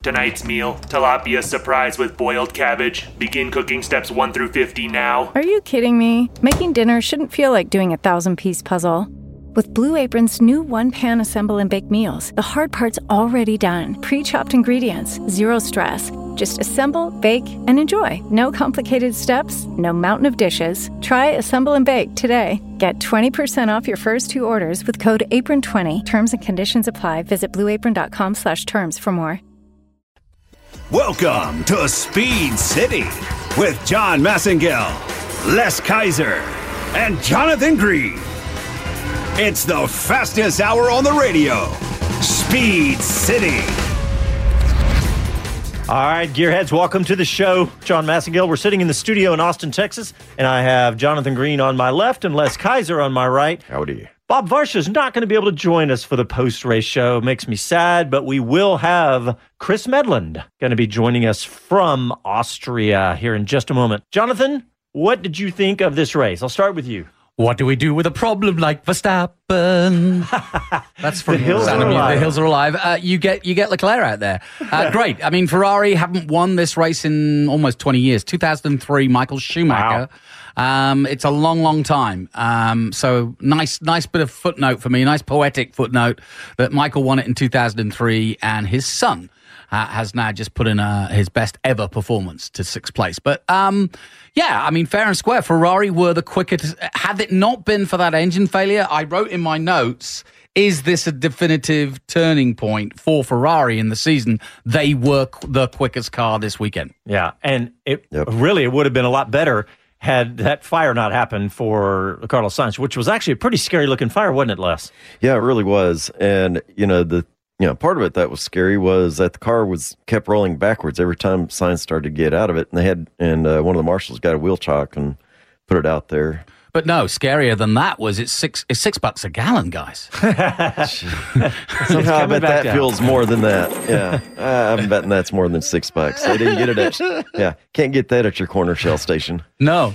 Tonight's meal, tilapia surprise with boiled cabbage. Begin cooking steps 1 through 50 now. Are you kidding me? Making dinner shouldn't feel like doing a 1,000-piece puzzle. With Blue Apron's new one-pan assemble and bake meals, the hard part's already done. Pre-chopped ingredients, zero stress. Just assemble, bake, and enjoy. No complicated steps, no mountain of dishes. Try Assemble and Bake today. Get 20% off your first 2 orders with code APRON20. Terms and conditions apply. Visit blueapron.com/terms for more. Welcome to Speed City with John Massengale, Les Kaiser, and Jonathan Green. It's the fastest hour on the radio. Speed City. All right, Gearheads, welcome to the show. John Massengale. We're sitting in the studio in Austin, Texas, and I have Jonathan Green on my left and Les Kaiser on my right. Howdy. Bob Varsha is not going to be able to join us for the post-race show. Makes me sad, but we will have Chris Medland going to be joining us from Austria here in just a moment. Jonathan, what did you think of this race? I'll start with you. What do we do with a problem like Verstappen? That's from The Hills Are Alive. The Hills Are Alive. You get Leclerc out there. Great. I mean, Ferrari haven't won this race in almost 20 years. 2003, Michael Schumacher. Wow. It's a long, long time. So nice bit of footnote for me, nice poetic footnote that Michael won it in 2003 and his son has now just put in his best ever performance to 6th place. But yeah, I mean, fair and square, Ferrari were the quickest. Had it not been for that engine failure, I wrote in my notes, is this a definitive turning point for Ferrari in the season? They were the quickest car this weekend. Yeah, and it would have been a lot better had that fire not happened for Carlos Sainz, which was actually a pretty scary-looking fire, wasn't it, Les? Yeah, it really was. And, part of it that was scary was that the car kept rolling backwards every time Sainz started to get out of it. And one of the marshals got a wheel chock and put it out there. But no, scarier than that was it's $6 a gallon, guys. Somehow I bet that feels more than that. Yeah, I'm betting that's more than $6. They didn't get it can't get that at your corner Shell station. No.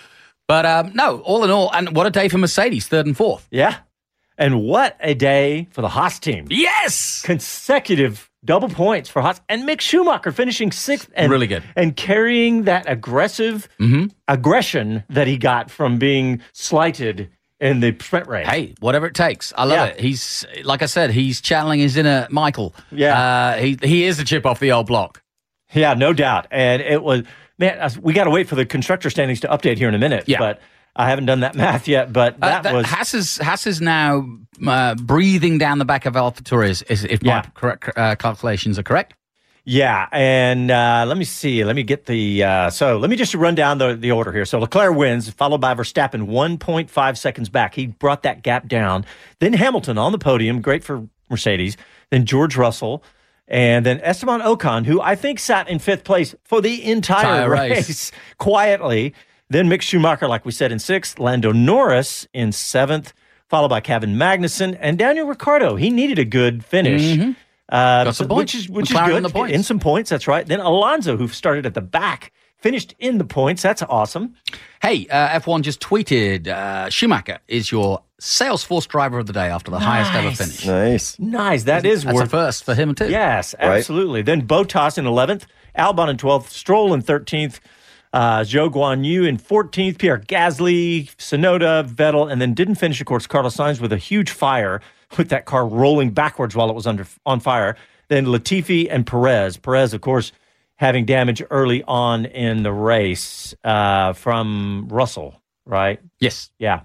But no, all in all, and what a day for Mercedes, 3rd and 4th. Yeah. And what a day for the Haas team. Yes! Consecutive double points for Haas. And Mick Schumacher finishing 6th. And, really good. And carrying that aggressive aggression that he got from being slighted in the sprint race. Hey, whatever it takes. I love it. He's, like I said, he's channeling his inner Michael. Yeah. He is a chip off the old block. Yeah, no doubt. And it was, man, we got to wait for the constructor standings to update here in a minute. Yeah. But I haven't done that math yet, but that was... Haas is now breathing down the back of AlphaTauri, if my correct calculations are correct. Yeah, and let me see. Let me get the... so let me just run down the order here. So Leclerc wins, followed by Verstappen, 1.5 seconds back. He brought that gap down. Then Hamilton on the podium, great for Mercedes. Then George Russell. And then Esteban Ocon, who I think sat in 5th place for the entire race quietly. Then Mick Schumacher, like we said, in 6th. Lando Norris in 7th, followed by Kevin Magnussen. And Daniel Ricciardo, he needed a good finish. Mm-hmm. Got some points. Which is good. In some points, that's right. Then Alonso, who started at the back, finished in the points. That's awesome. Hey, F1 just tweeted, Schumacher is your Salesforce driver of the day after the highest ever finish. Nice. That's a first for him too. Yes, absolutely. Right. Then Bottas in 11th, Albon in 12th, Stroll in 13th, Zhou Guanyu in 14th, Pierre Gasly, Tsunoda, Vettel, and then didn't finish, of course, Carlos Sainz with a huge fire with that car rolling backwards while it was on fire. Then Latifi and Perez. Perez, of course, having damage early on in the race from Russell, right? Yes. Yeah.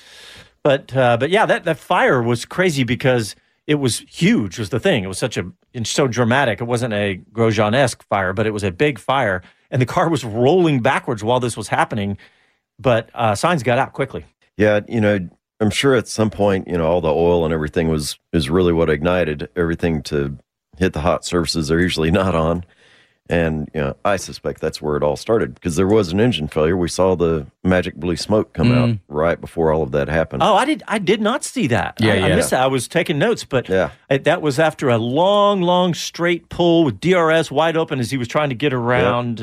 But yeah, that fire was crazy because it was huge was the thing. It was so dramatic. It wasn't a Grosjean-esque fire, but it was a big fire. And the car was rolling backwards while this was happening, but Sainz got out quickly. Yeah, I'm sure at some point, all the oil and everything is really what ignited everything to hit the hot surfaces they're usually not on. And, I suspect that's where it all started because there was an engine failure. We saw the magic blue smoke come out right before all of that happened. Oh, I did not see that. I missed that. I was taking notes, but that was after a long, long straight pull with DRS wide open as he was trying to get around.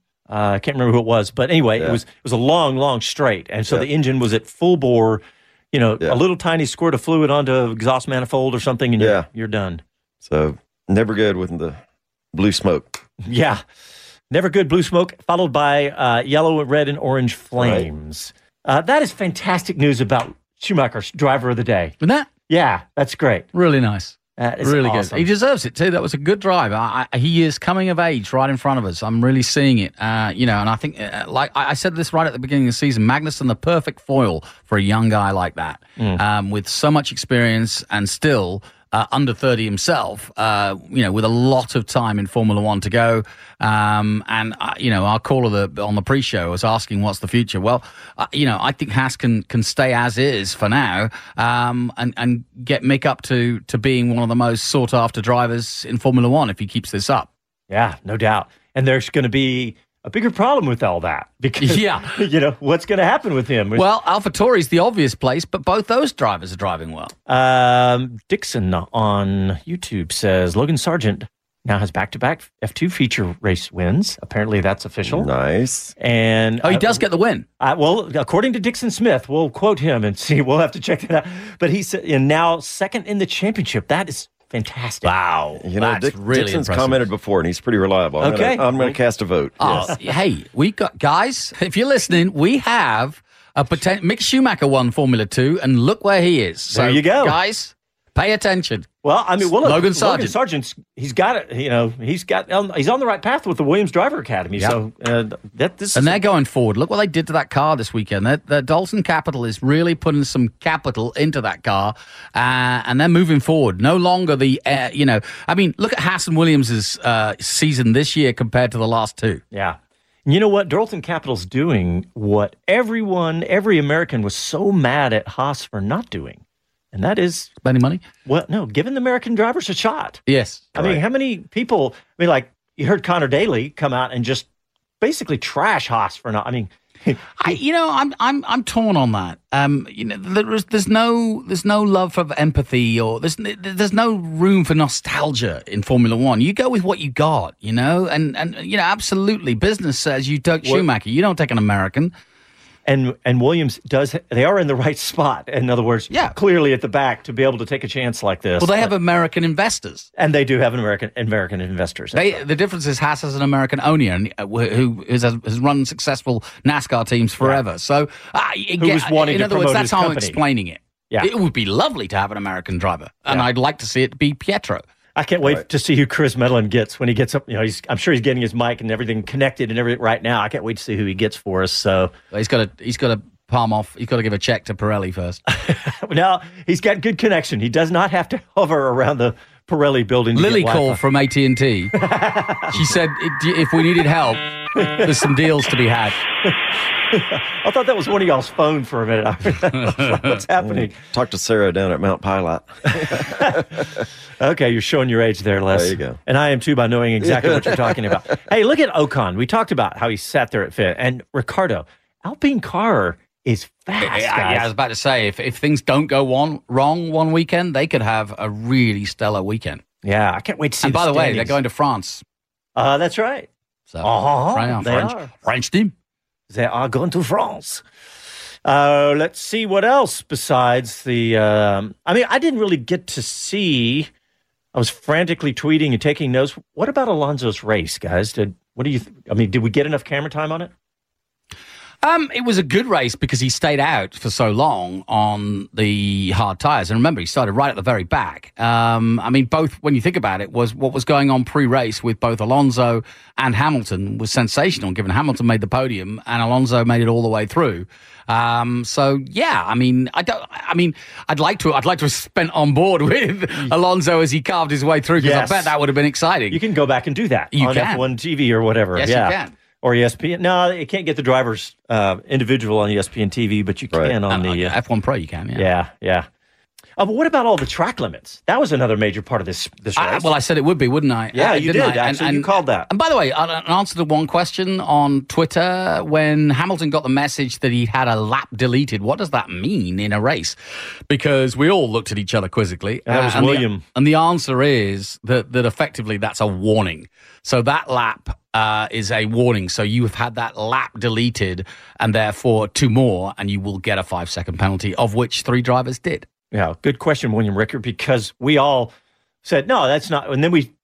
I can't remember who it was, but anyway, it was a long, long straight. And so the engine was at full bore, a little tiny squirt of fluid onto exhaust manifold or something, and you're done. So never good with the blue smoke. Yeah. Never good blue smoke, followed by yellow, red, and orange flames. Right. That is fantastic news about Schumacher's driver of the day. Isn't that? Yeah, that's great. Really nice. That is really awesome. good. He deserves it too. That was a good drive. He is coming of age right in front of us. I'm really seeing it. And I think, like I said this right at the beginning of the season, Magnussen, the perfect foil for a young guy like that, with so much experience and still under 30 himself, with a lot of time in Formula One to go. Our caller on the pre-show was asking what's the future. Well, I think Haas can stay as is for now, and make up to being one of the most sought after drivers in Formula One if he keeps this up. Yeah, no doubt. And there's going to be a bigger problem with all that because, what's going to happen with him? Well, AlphaTauri's the obvious place, but both those drivers are driving well. Dixon on YouTube says Logan Sargent now has back-to-back F2 feature race wins. Apparently that's official. Nice. And he does get the win. Well, according to Dixon Smith, we'll quote him and see. We'll have to check that out. But he's now second in the championship. That is fantastic. Wow. That's really Dixon's impressive. commented before, and he's pretty reliable. I'm going to cast a vote. Yes. Hey, we got guys. If you're listening, we have a potential. Mick Schumacher won Formula 2, and look where he is. So, there you go, guys. Pay attention. Well, Logan Sargent. Sargent's he's got it. He's on the right path with the Williams Driver Academy. Yep. So they're going forward. Look what they did to that car this weekend. The Dalton Capital is really putting some capital into that car, and they're moving forward. No longer look at Haas and Williams' season this year compared to the last two. Yeah. You know what? Dalton Capital's doing what every American was so mad at Haas for not doing. And that is spending money. Well, no, giving the American drivers a shot. Yes, I mean, how many people? You heard Connor Daly come out and just basically trash Haas for not. I mean, I'm torn on that. There's no love for empathy, or there's no room for nostalgia in Formula One. You go with what you got, and absolutely, business says you took Schumacher. You don't take an American. And Williams they are in the right spot. In other words, clearly at the back to be able to take a chance like this. Well, they have American investors. And they do have American investors. The difference is Haas has an American owner who has run successful NASCAR teams forever. Yeah. So, in other words, that's how I'm explaining it. Yeah. It would be lovely to have an American driver. And I'd like to see it be Pietro. I can't wait to see who Chris Medlin gets when he gets up. I'm sure he's getting his mic and everything connected and everything right now. I can't wait to see who he gets for us. So he's got to palm off. He's got to give a check to Pirelli first. Now he's got good connection. He does not have to hover around the Pirelli building. Lily called from AT&T. She said if we needed help, there's some deals to be had. I thought that was one of y'all's phone for a minute. What's happening? Talk to Sarah down at Mount Pilot. Okay, you're showing your age there, Les. There you go. And I am too by knowing exactly what you're talking about. Hey, look at Ocon. We talked about how he sat there at fifth. And Ricardo, Alpine car is fast, guys. Yeah, I was about to say, if things don't go wrong one weekend, they could have a really stellar weekend. Yeah, I can't wait to see. And by the way, they're going to France. That's right. So French team. They are going to France. Let's see what else besides the. I didn't really get to see. I was frantically tweeting and taking notes. What about Alonso's race, guys? Did we get enough camera time on it? It was a good race because he stayed out for so long on the hard tires. And remember, he started right at the very back. Both, when you think about it, was what was going on pre-race with both Alonso and Hamilton was sensational, given Hamilton made the podium and Alonso made it all the way through. I'd like to have spent on board with Alonso as he carved his way through, because I bet that would have been exciting. You can go back and do that on F1 TV or whatever. Yes, you can. Or ESPN. No, you can't get the drivers individual on ESPN TV, but you can on the F1 Pro. You can, yeah. But what about all the track limits? That was another major part of this race. I said it would be, wouldn't I? Yeah, you did. Actually, you called that. And by the way, an answer to one question on Twitter, when Hamilton got the message that he had a lap deleted, what does that mean in a race? Because we all looked at each other quizzically. And that was William. And the answer is that effectively that's a warning. So that lap is a warning. So you have had that lap deleted, and therefore 2 more, and you will get a 5-second penalty, of which 3 drivers did. Yeah, good question, William Rickard, because we all said, no, that's not. And then we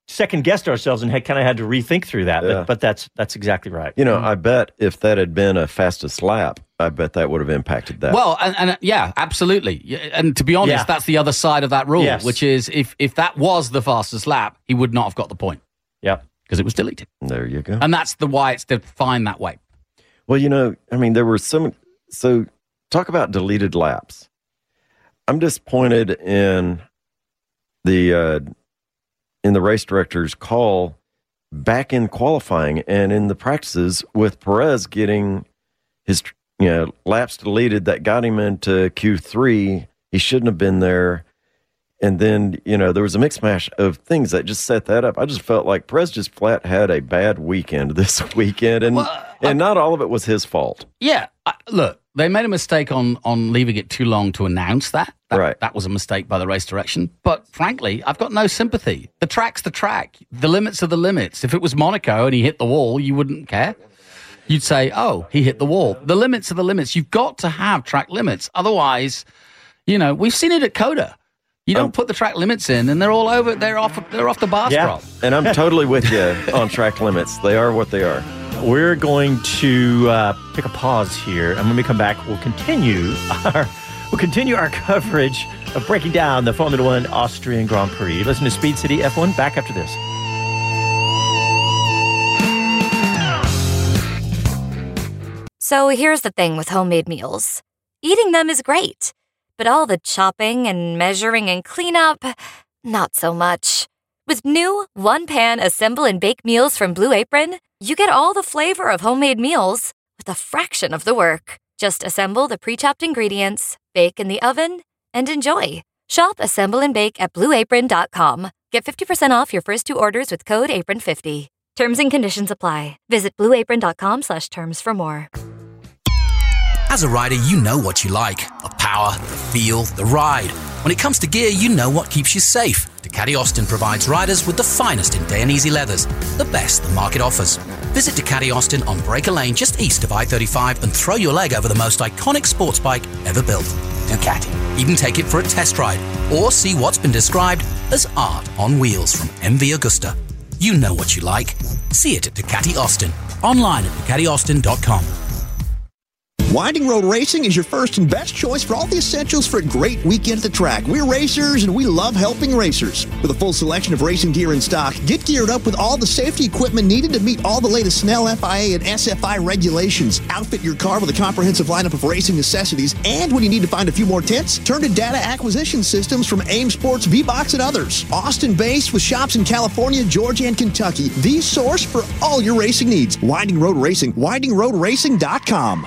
second guessed ourselves and had to rethink through that. Yeah. But that's exactly right. I bet if that had been a fastest lap, I bet that would have impacted that. Well, and yeah, absolutely. And to be honest, that's the other side of that rule, which is if that was the fastest lap, he would not have got the point. Yep. Because it was deleted. There you go. And that's why it's defined that way. Well, there were so talk about deleted laps. I'm disappointed in the race director's call back in qualifying and in the practices with Perez getting his laps deleted that got him into Q3. He shouldn't have been there. And then, there was a mix mash of things that just set that up. I just felt like Perez just flat had a bad weekend this weekend, and not all of it was his fault. Yeah. Look, they made a mistake on leaving it too long to announce that. Right. That was a mistake by the race direction. But frankly, I've got no sympathy. The track's the track. The limits are the limits. If it was Monaco and he hit the wall, you wouldn't care. You'd say, oh, he hit the wall. The limits are the limits. You've got to have track limits. Otherwise, we've seen it at Coda. You don't put the track limits in, and they're all over. They're off the bar strap. And I'm totally with you on track limits. They are what they are. We're going to take a pause here, and when we come back, we'll continue our coverage of breaking down the Formula One Austrian Grand Prix. Listen to Speed City F1. Back after this. So here's the thing with homemade meals. Eating them is great. But all the chopping and measuring and cleanup, not so much. With new one-pan assemble and bake meals from Blue Apron, you get all the flavor of homemade meals with a fraction of the work. Just assemble the pre-chopped ingredients, bake in the oven, and enjoy. Shop Assemble and Bake at BlueApron.com. Get 50% off your first 2 orders with code APRON50. Terms and conditions apply. Visit BlueApron.com/terms for more. As a rider, you know what you like. The power, the feel, the ride. When it comes to gear, you know what keeps you safe. Ducati Austin provides riders with the finest in Dainese leathers, the best the market offers. Visit Ducati Austin on Breaker Lane just east of I-35 and throw your leg over the most iconic sports bike ever built. Ducati. Even take it for a test ride or see what's been described as art on wheels from MV Agusta. You know what you like. See it at Ducati Austin. Online at DucatiAustin.com. Winding Road Racing is your first and best choice for all the essentials for a great weekend at the track. We're racers, and we love helping racers. With a full selection of racing gear in stock, get geared up with all the safety equipment needed to meet all the latest Snell, FIA, and SFI regulations. Outfit your car with a comprehensive lineup of racing necessities, and when you need to find a few more tents, turn to data acquisition systems from AIM Sports, V-Box, and others. Austin-based with shops in California, Georgia, and Kentucky. The source for all your racing needs. Winding Road Racing. WindingRoadRacing.com.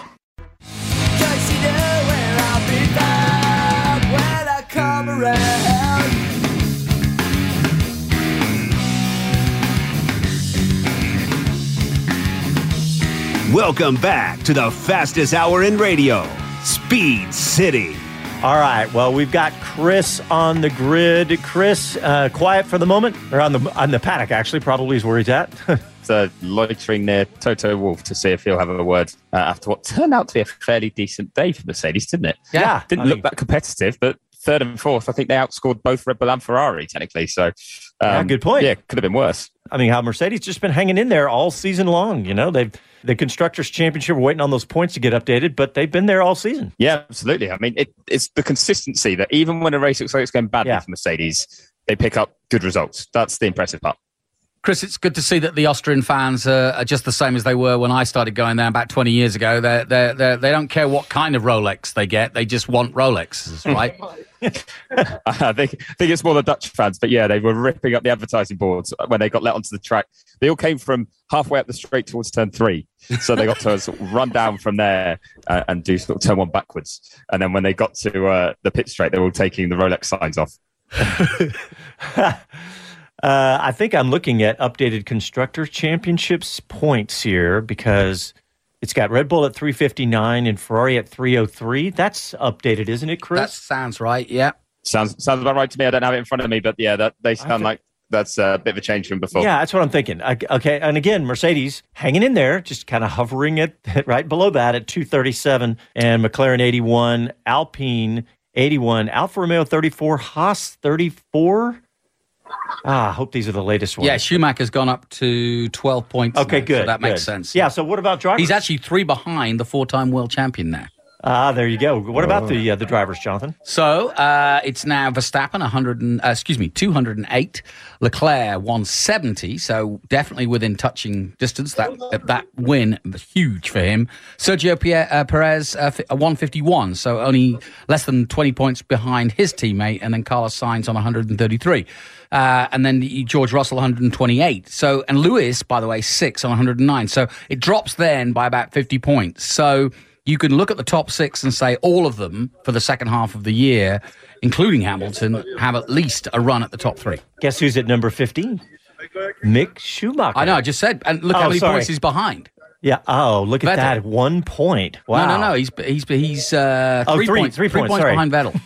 Welcome back to the fastest hour in radio, Speed City. All right. Well, we've got Chris on the grid. Chris, quiet for the moment, or on the paddock, actually, probably is where he's at. Loitering near Toto Wolff to see if he'll have a word after what turned out to be a fairly decent day for Mercedes, didn't it? Yeah. Didn't look that competitive, but third and fourth, I think they outscored both Red Bull and Ferrari, technically. So, good point. Yeah, could have been worse. I mean, how Mercedes just been hanging in there all season long. The Constructors' Championship, we're waiting on those points to get updated, but they've been there all season. Yeah, absolutely. I mean, it's the consistency that even when a race looks like it's going badly for Mercedes, they pick up good results. That's the impressive part. Chris, it's good to see that the Austrian fans are just the same as they were when I started going there about 20 years ago. They don't care what kind of Rolex they get. They just want Rolexes, right? I think it's more the Dutch fans, but yeah, they were ripping up the advertising boards when they got let onto the track. They all came from halfway up the straight towards turn 3. So they got to sort of run down from there and do sort of turn 1 backwards. And then when they got to the pit straight, they were all taking the Rolex signs off. I think I'm looking at updated Constructors' Championships points here because it's got Red Bull at 359 and Ferrari at 303. That's updated, isn't it, Chris? That sounds right, yeah. Sounds about right to me. I don't have it in front of me, but yeah, they sound like that's a bit of a change from before. Yeah, that's what I'm thinking. Okay, and again, Mercedes hanging in there, just kind of hovering at right below that at 237, and McLaren 81, Alpine 81, Alfa Romeo 34, Haas 34. I hope these are the latest ones. Yeah, Schumacher's gone up to 12 points. Okay, now, good. So that makes good. sense. Yeah, so what about drivers? He's actually 3 behind the 4-time world champion now. There you go. What about the drivers, Jonathan? So it's now Verstappen 208, Leclerc 170. So definitely within touching distance. That win was huge for him. Sergio Perez 151. So only less than 20 points behind his teammate, and then Carlos Sainz on 133. And then George Russell 128. So and Lewis, by the way, 6 on 109. So it drops then by about 50 points. So you can look at the top 6 and say all of them for the second half of the year, including Hamilton, have at least a run at the top 3. Guess who's at number 15? Mick Schumacher. I know, I just said. And look how many points he's behind. Yeah. Oh, look at that. 1 point. Wow. No. He's 3 points. 3 points behind Vettel.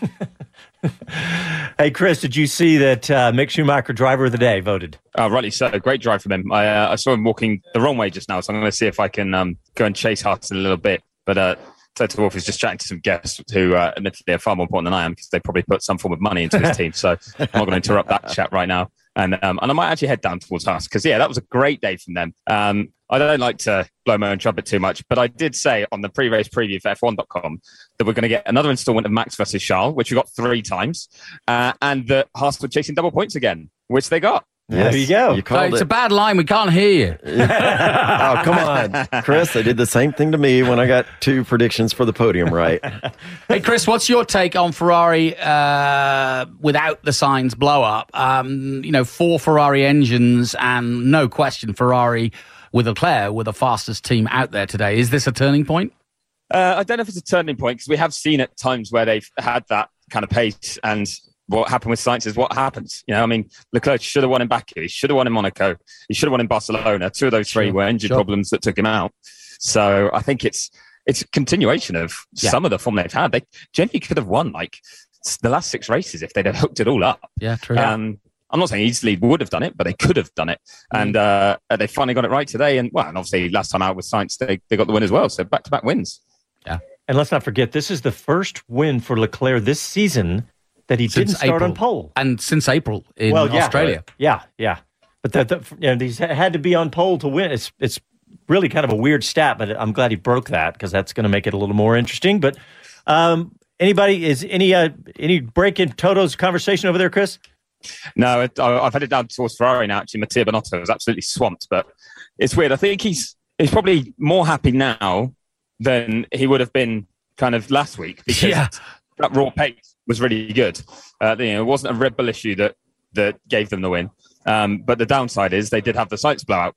Hey, Chris, did you see that Mick Schumacher, driver of the day, voted? Rightly so. Great drive from him. I saw him walking the wrong way just now, so I'm going to see if I can go and chase Haas in a little bit. But Toto Wolff is just chatting to some guests who admittedly are far more important than I am, because they probably put some form of money into his team. So I'm not going to interrupt that chat right now. And I might actually head down towards Haas, because, that was a great day from them. I don't like to blow my own trumpet too much, but I did say on the pre-race preview for F1.com that we're going to get another installment of Max versus Charles, which we got 3 times, and that Haas were chasing double points again, which they got. Yes. There you go. It's a bad line. We can't hear you. Oh, come on. Chris, they did the same thing to me when I got 2 predictions for the podium right. Hey, Chris, what's your take on Ferrari without the Sainz blow-up? 4 Ferrari engines, and no question, Ferrari with Leclerc were the fastest team out there today. Is this a turning point? I don't know if it's a turning point, because we have seen at times where they've had that kind of pace, and what happened with Sainz is what happens. Leclerc should have won in Baku. He should have won in Monaco. He should have won in Barcelona. 2 of those 3 were engine problems that took him out. So I think it's a continuation of some of the form they've had. They genuinely could have won the last 6 races if they'd have hooked it all up. Yeah, true. I'm not saying easily would have done it, but they could have done it. And they finally got it right today. And obviously last time out with Sainz, they got the win as well. So back-to-back wins. Yeah. And let's not forget, this is the first win for Leclerc this season that he didn't start on pole. And since April in Australia. Right. Yeah. But these had to be on pole to win. It's really kind of a weird stat, but I'm glad he broke that, because that's going to make it a little more interesting. But any break in Toto's conversation over there, Chris? No, I've headed down towards Ferrari now. Actually, Mattia Binotto was absolutely swamped, but it's weird. I think he's probably more happy now than he would have been kind of last week, because that raw pace was really good. It wasn't a Red Bull issue that gave them the win. But the downside is they did have the Sainz blowout.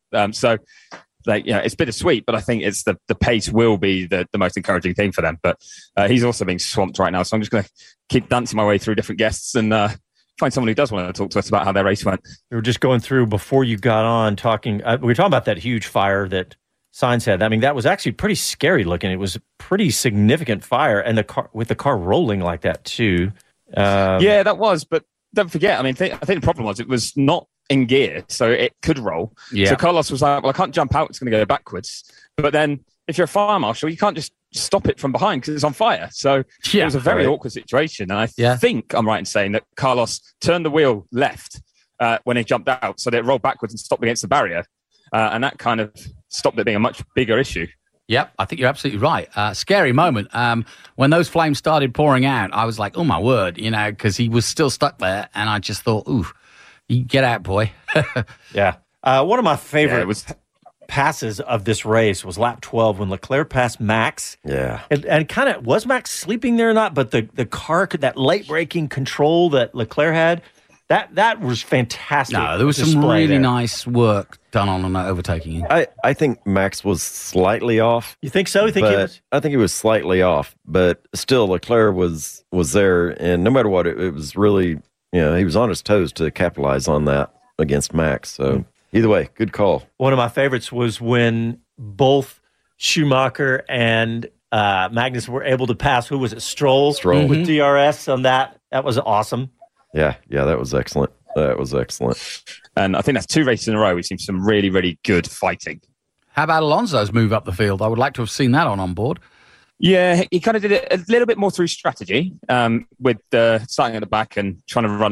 It's bittersweet, but I think it's the pace will be the most encouraging thing for them. But he's also being swamped right now. So I'm just going to keep dancing my way through different guests and find someone who does want to talk to us about how their race went. We were just going through before you got on talking. We were talking about that huge fire that Sainz had. I mean, that was actually pretty scary looking. It was a pretty significant fire, and the car rolling like that too. That was. But don't forget, I think the problem was it was not in gear, so it could roll. Yeah. So Carlos was like, well, I can't jump out, it's going to go backwards. But then if you're a fire marshal, you can't just stop it from behind because it's on fire. So it was a very awkward situation. And I think I'm right in saying that Carlos turned the wheel left when he jumped out, so that it rolled backwards and stopped against the barrier. And that kind of stopped it being a much bigger issue. Yep, I think you're absolutely right. Scary moment. When those flames started pouring out, I was like, oh, my word, because he was still stuck there. And I just thought, ooh, you get out, boy. Yeah. One of my favorite passes of this race was lap 12 when Leclerc passed Max. Yeah. And kind of, was Max sleeping there or not? But the car, that late braking control that Leclerc had, that was fantastic. No, there was some really nice work done on overtaking him. I think Max was slightly off. You think so? You think he was? I think he was slightly off, but still Leclerc was there, and no matter what, it was really, he was on his toes to capitalize on that against Max. So either way, good call. One of my favorites was when both Schumacher and Magnus were able to pass, who was it, Stroll. With DRS on that. That was awesome. Yeah, that was excellent. That was excellent. And I think that's 2 races in a row. We've seen some really, really good fighting. How about Alonso's move up the field? I would like to have seen that on board. Yeah, he kind of did it a little bit more through strategy with starting at the back and trying to run long.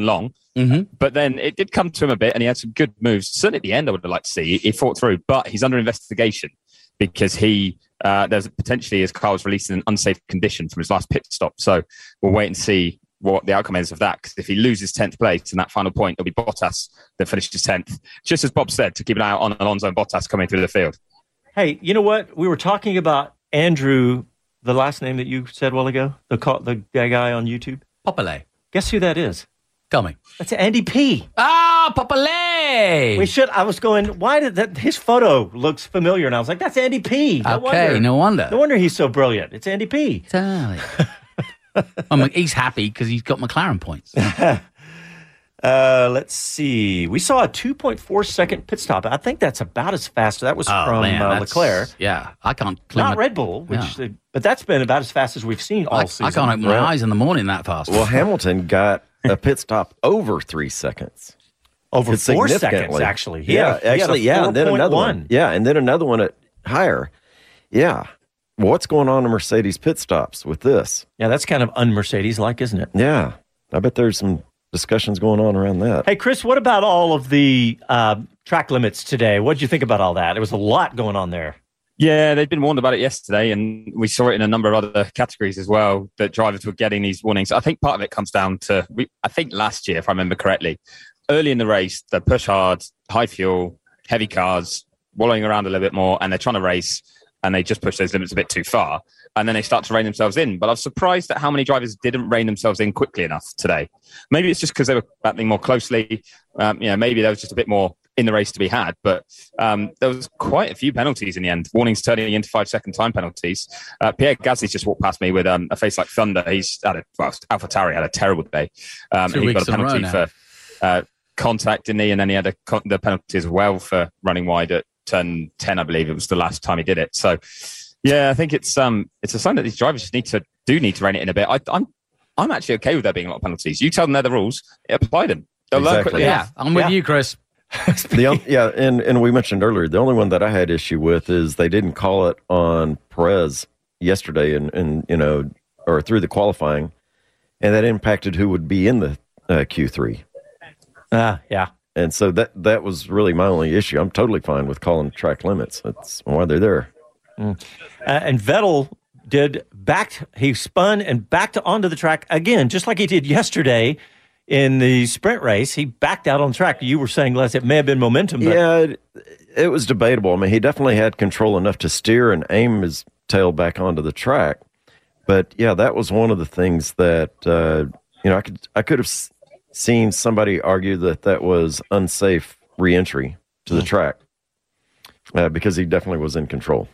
But then it did come to him a bit, and he had some good moves. Certainly at the end, I would have liked to see. He fought through, but he's under investigation because there's potentially, his car was released in an unsafe condition from his last pit stop. So we'll wait and see what the outcome is of that. Because if he loses 10th place in that final point, it'll be Bottas that finishes 10th. Just as Bob said, to keep an eye on Alonso and Bottas coming through the field. Hey, you know what? We were talking about Andrew, the last name that you said a while ago, the guy on YouTube. Popole. Guess who that is? Tell me. That's Andy P. Ah, Popole. I was going, why did that? His photo looks familiar. And I was like, that's Andy P. No wonder. No wonder he's so brilliant. It's Andy P. Totally. He's happy because he's got McLaren points. Let's see. We saw a 2.4 second pit stop. I think that's about as fast. That was from Leclerc. Yeah, I can't. Not Red Bull, but that's been about as fast as we've seen all season. I can't open my eyes in the morning that fast. Well, Hamilton got a pit stop over 3 seconds. Over 4 seconds, actually. And then another one. Yeah, and then another one at higher. Yeah. What's going on in Mercedes pit stops with this? Yeah, that's kind of un-Mercedes-like, isn't it? Yeah. I bet there's some discussions going on around that. Hey, Chris, what about all of the track limits today? What did you think about all that? There was a lot going on there. Yeah, they'd been warned about it yesterday, and we saw it in a number of other categories as well, that drivers were getting these warnings. I think part of it comes down to, I think last year, if I remember correctly, early in the race, they push hard, high fuel, heavy cars, wallowing around a little bit more, and they're trying to race, and they just push those limits a bit too far. And then they start to rein themselves in. But I was surprised at how many drivers didn't rein themselves in quickly enough today. Maybe it's just because they were battling more closely. Maybe there was just a bit more in the race to be had. But there was quite a few penalties in the end. Warnings turning into 5-second time penalties. Pierre Gasly's just walked past me with a face like thunder. AlphaTauri had a terrible day. He got a penalty for contact, didn't he? And then he had the penalty as well for running wide at turn 10, I believe. It was the last time he did it. So, yeah, I think it's a sign that these drivers just need to rein it in a bit. I'm actually okay with there being a lot of penalties. You tell them they're the rules, apply them. They'll learn quickly. Yeah, I'm with you, Chris. And we mentioned earlier, the only one that I had issue with is they didn't call it on Perez yesterday, and or through the qualifying, and that impacted who would be in the Q3. Yeah. And so that was really my only issue. I'm totally fine with calling track limits. That's why they're there. And Vettel he spun and backed onto the track again, just like he did yesterday in the sprint race. He backed out on track. You were saying, Les, it may have been momentum. But... Yeah, it was debatable. I mean, he definitely had control enough to steer and aim his tail back onto the track. But, yeah, that was one of the things that, I could have seen somebody argue that was unsafe re-entry to the track because he definitely was in control.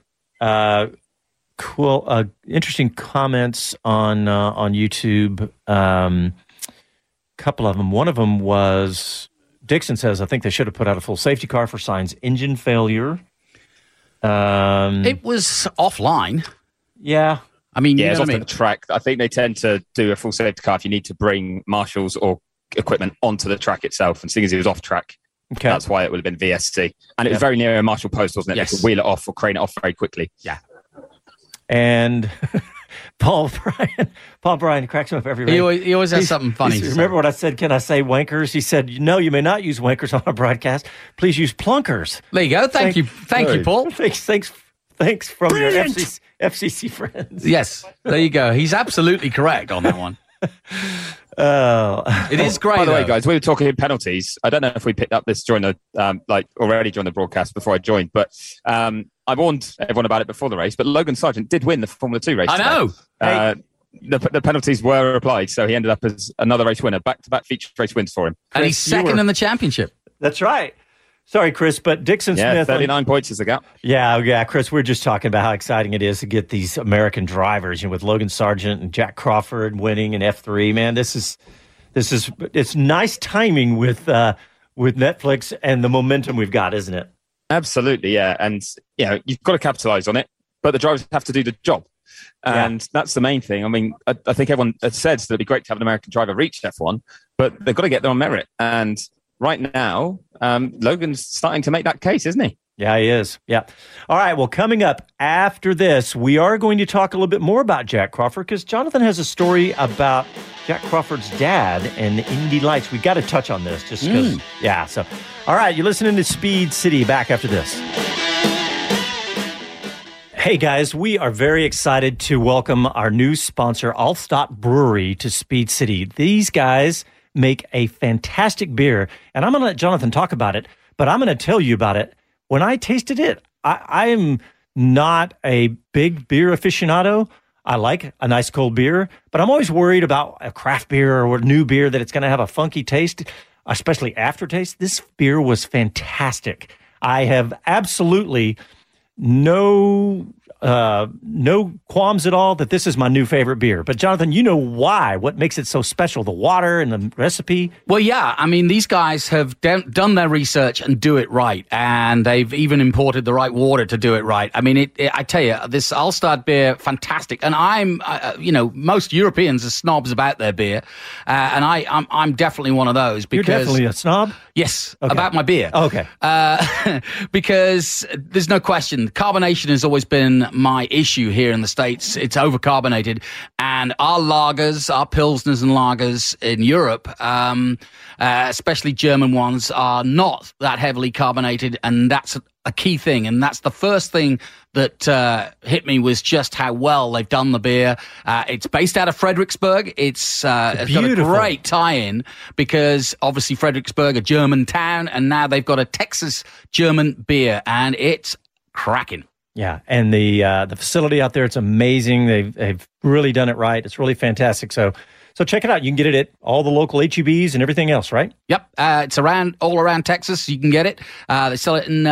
Cool. Interesting comments on YouTube. Couple of them. One of them was Dixon says, I think they should have put out a full safety car for Sainz engine failure. It was offline. Yeah. I mean, it's off the track. I think they tend to do a full safety car if you need to bring marshals or equipment onto the track itself. And seeing as he was off track, that's why it would have been VSC. And it was very near a marshal post, wasn't it? Yes. They could wheel it off or crane it off very quickly. Yeah. And Paul Bryan cracks him up every race. He always has something funny. Remember what I said? Can I say wankers? He said, no, you may not use wankers on a broadcast. Please use plunkers. There you go. Thank you, Paul. Thanks from Brilliant. Your FCC friends. Yes, there you go. He's absolutely correct on that one. It is great. By the way, guys, we were talking penalties. I don't know if we picked up this during the already during the broadcast before I joined, but I warned everyone about it before the race. But Logan Sargent did win the Formula 2 race. I know. The penalties were applied, so he ended up as another race winner, back-to-back feature race wins for him. And he's second in the championship. That's right. Sorry, Chris, but Dixon Smith... 39 points is the gap. Yeah, Chris, we're just talking about how exciting it is to get these American drivers, with Logan Sargent and Jack Crawford winning in F3. Man, it's nice timing with Netflix and the momentum we've got, isn't it? Absolutely, yeah. And, you've got to capitalize on it, but the drivers have to do the job. And that's the main thing. I mean, I think everyone says that it'd be great to have an American driver reach F1, but they've got to get there on merit. And right now, Logan's starting to make that case, isn't he? Yeah, he is. Yeah. All right. Well, coming up after this, we are going to talk a little bit more about Jack Crawford because Jonathan has a story about Jack Crawford's dad and Indy Lights. We got to touch on this just because, yeah. So, all right, you're listening to Speed City. Back after this. Hey guys, we are very excited to welcome our new sponsor, Altstadt Brewery, to Speed City. These guys make a fantastic beer, and I'm going to let Jonathan talk about it, but I'm going to tell you about it. When I tasted it, I'm not a big beer aficionado. I like a nice cold beer, but I'm always worried about a craft beer or a new beer that it's going to have a funky taste, especially aftertaste. This beer was fantastic. I have absolutely no qualms at all that this is my new favorite beer. But Jonathan, you know why? What makes it so special? The water and the recipe? Well, yeah. I mean, these guys have done their research and do it right. And they've even imported the right water to do it right. I mean, I tell you, this Altstadt beer, fantastic. And I'm, most Europeans are snobs about their beer. And I'm definitely one of those. Because you're definitely a snob? Yes, okay. About my beer. Okay. Because there's no question, carbonation has always been my issue here in the States. It's overcarbonated, and our lagers, our pilsners and lagers in Europe, especially German ones, are not that heavily carbonated, and that's a key thing. And that's the first thing that hit me, was just how well they've done the beer. It's based out of Fredericksburg. It's got a great tie-in, because obviously Fredericksburg, a German town, and now they've got a Texas German beer, and it's cracking. Yeah, and the facility out there, it's amazing. They've really done it right. It's really fantastic. So check it out. You can get it at all the local HEBs and everything else, right? Yep, it's all around Texas. You can get it. They sell it in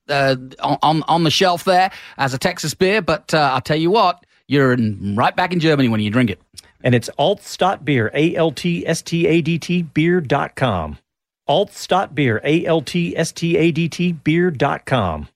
on the shelf there as a Texas beer. But I'll tell you what, you're right back in Germany when you drink it. And it's Altstadt Beer, ALTSTADT beer.com. Altstadt Beer, ALTSTADT beer.com.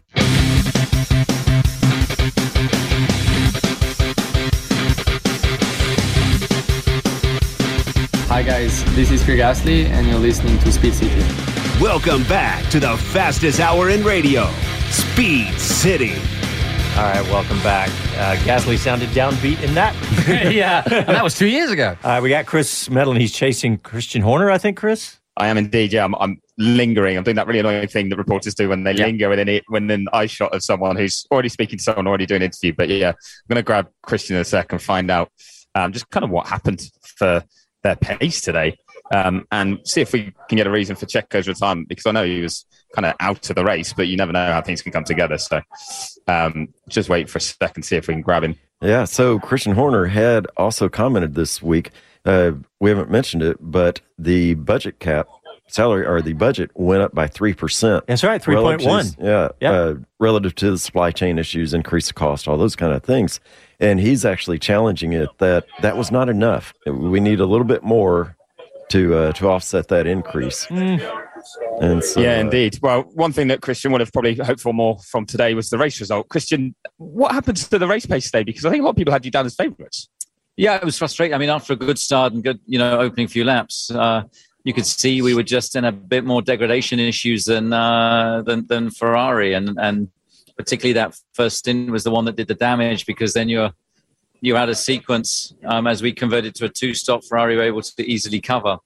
Hi guys, this is Pierre Gasly and you're listening to Speed City. Welcome back to the fastest hour in radio, Speed City. All right, welcome back. Gasly sounded downbeat in that. Yeah, and that was 2 years ago. We got Chris Medlin. He's chasing Christian Horner, I think, Chris? I am indeed, yeah. I'm lingering. I'm doing that really annoying thing that reporters do when they linger within an eye shot of someone who's already speaking to someone, already doing an interview. But yeah, I'm going to grab Christian in a sec and find out just kind of what happened for their pace today, and see if we can get a reason for Checo's retirement, because I know he was kind of out of the race, but you never know how things can come together. So just wait for a second, see if we can grab him. Yeah, so Christian Horner had also commented this week, we haven't mentioned it, but the budget cap salary, or the budget, went up by 3%. That's right, 3.1. Yeah, relative to the supply chain issues, increased cost, all those kind of things. And he's actually challenging it that was not enough. We need a little bit more to offset that increase. And so, yeah, indeed. Well, one thing that Christian would have probably hoped for more from today was the race result. Christian, what happens to the race pace today? Because I think a lot of people had you down as favourites. Yeah, it was frustrating. I mean, after a good start and good, opening few laps, you could see we were just in a bit more degradation issues than Ferrari, and particularly that first stint was the one that did the damage, because then you had a sequence as we converted to a two-stop. Ferrari were able to easily cover.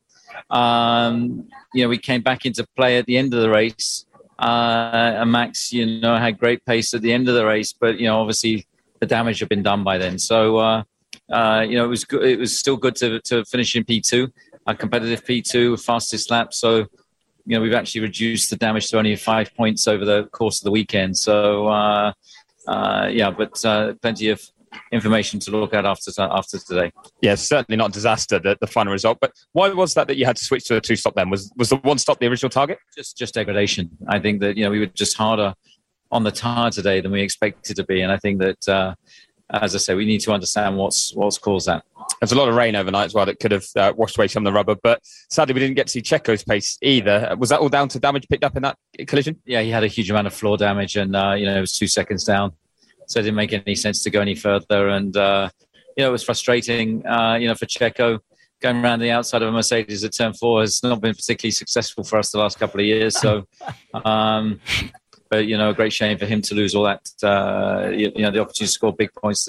We came back into play at the end of the race, and Max, had great pace at the end of the race, but obviously the damage had been done by then. So it was good. It was still good to finish in P2, a competitive P2, fastest lap. So we've actually reduced the damage to only 5 points over the course of the weekend. So but plenty of information to look at after today. Yeah, certainly not a disaster, the final result. But why was that you had to switch to a two-stop then? Was the one stop the original target? Just degradation. I think that we were just harder on the tyre today than we expected to be, and I think that as I say, we need to understand what's caused that. There's a lot of rain overnight as well that could have washed away some of the rubber, but sadly we didn't get to see Checo's pace either. Was that all down to damage picked up in that collision? Yeah, he had a huge amount of floor damage, and it was 2 seconds down, so it didn't make any sense to go any further. And it was frustrating. For Checo, going around the outside of a Mercedes at turn 4 has not been particularly successful for us the last couple of years. So. But, a great shame for him to lose all that, the opportunity to score big points today.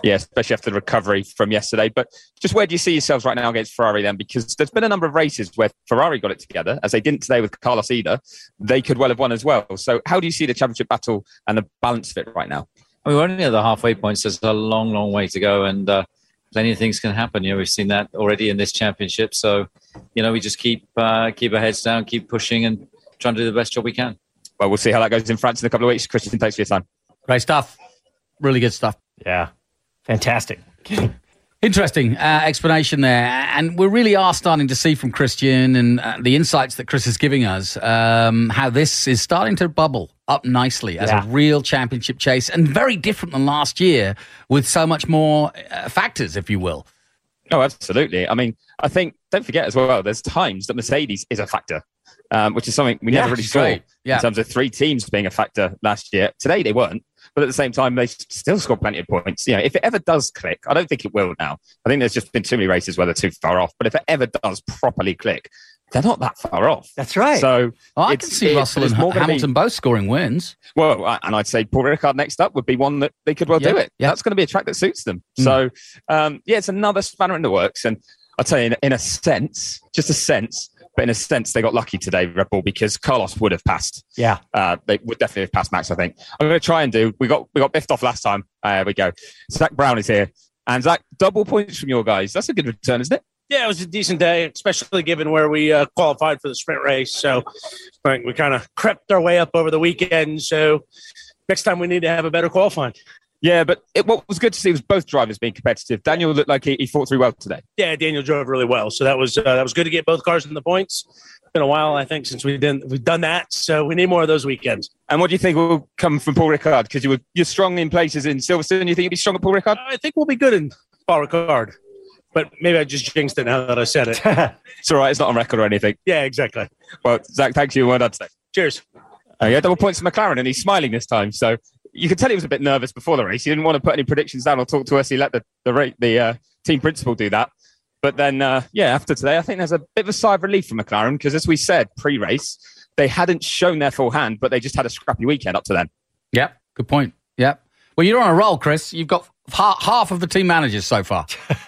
Yeah, especially after the recovery from yesterday. But just where do you see yourselves right now against Ferrari then? Because there's been a number of races where Ferrari got it together, as they didn't today with Carlos either. They could well have won as well. So how do you see the championship battle and the balance of it right now? I mean, we're only at the halfway point, so there's a long, long way to go. And plenty of things can happen. We've seen that already in this championship. So, we just keep our heads down, keep pushing and trying to do the best job we can. Well, we'll see how that goes in France in a couple of weeks. Christian, thanks for your time. Great stuff. Really good stuff. Yeah. Fantastic. Interesting explanation there. And we really are starting to see from Christian and the insights that Chris is giving us how this is starting to bubble up nicely as a real championship chase, and very different than last year with so much more factors, if you will. Oh, absolutely. I mean, I think, don't forget as well, there's times that Mercedes is a factor, which is something we never really saw in terms of three teams being a factor last year. Today they weren't. But at the same time, they still scored plenty of points. If it ever does click, I don't think it will now. I think there's just been too many races where they're too far off. But if it ever does properly click, they're not that far off. That's right. So I can see Russell and Hamilton both scoring wins. Well, and I'd say Paul Ricard next up would be one that they could well do it. That's going to be a track that suits them. So, it's another spanner in the works. And I'll tell you, in a sense, just a sense, but in a sense, they got lucky today, Red Bull, because Carlos would have passed. Yeah. They would definitely have passed Max, I think. I'm going to try and we got biffed off last time. There we go. Zach Brown is here. And Zach, double points from your guys. That's a good return, isn't it? Yeah, it was a decent day, especially given where we qualified for the sprint race. So I think we kind of crept our way up over the weekend. So next time we need to have a better qualifying. Yeah, but what was good to see was both drivers being competitive. Daniel looked like he fought through well today. Yeah, Daniel drove really well, so that was good to get both cars in the points. It's been a while, I think, since we've done that. So we need more of those weekends. And what do you think will come from Paul Ricard? Because you're strong in places in Silverstone. You think you'll be strong at Paul Ricard? I think we'll be good in Paul Ricard, but maybe I just jinxed it now that I said it. It's all right. It's not on record or anything. Yeah, exactly. Well, Zach, thank you. Well done today. Cheers. Yeah, double points for McLaren, and he's smiling this time. So you could tell he was a bit nervous before the race. He didn't want to put any predictions down or talk to us. He let the team principal do that. But then, after today, I think there's a bit of a sigh of relief from McLaren because, as we said pre-race, they hadn't shown their full hand, but they just had a scrappy weekend up to then. Yep, good point. Yep. Well, you're on a roll, Chris. You've got half of the team managers so far.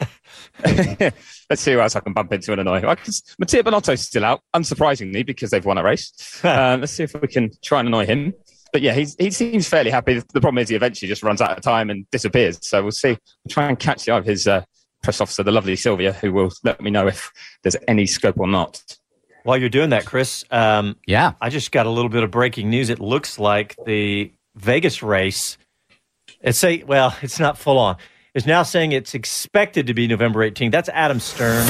Let's see who else I can bump into and annoy. Mattia Binotto's still out, unsurprisingly, because they've won a race. Let's see if we can try and annoy him. But yeah, he seems fairly happy. The problem is he eventually just runs out of time and disappears. So we'll see. We'll try and catch the eye of his press officer, the lovely Sylvia, who will let me know if there's any scope or not. While you're doing that, Chris, I just got a little bit of breaking news. It looks like the Vegas race, it's not full on. Is now saying it's expected to be November 18th. That's Adam Stern.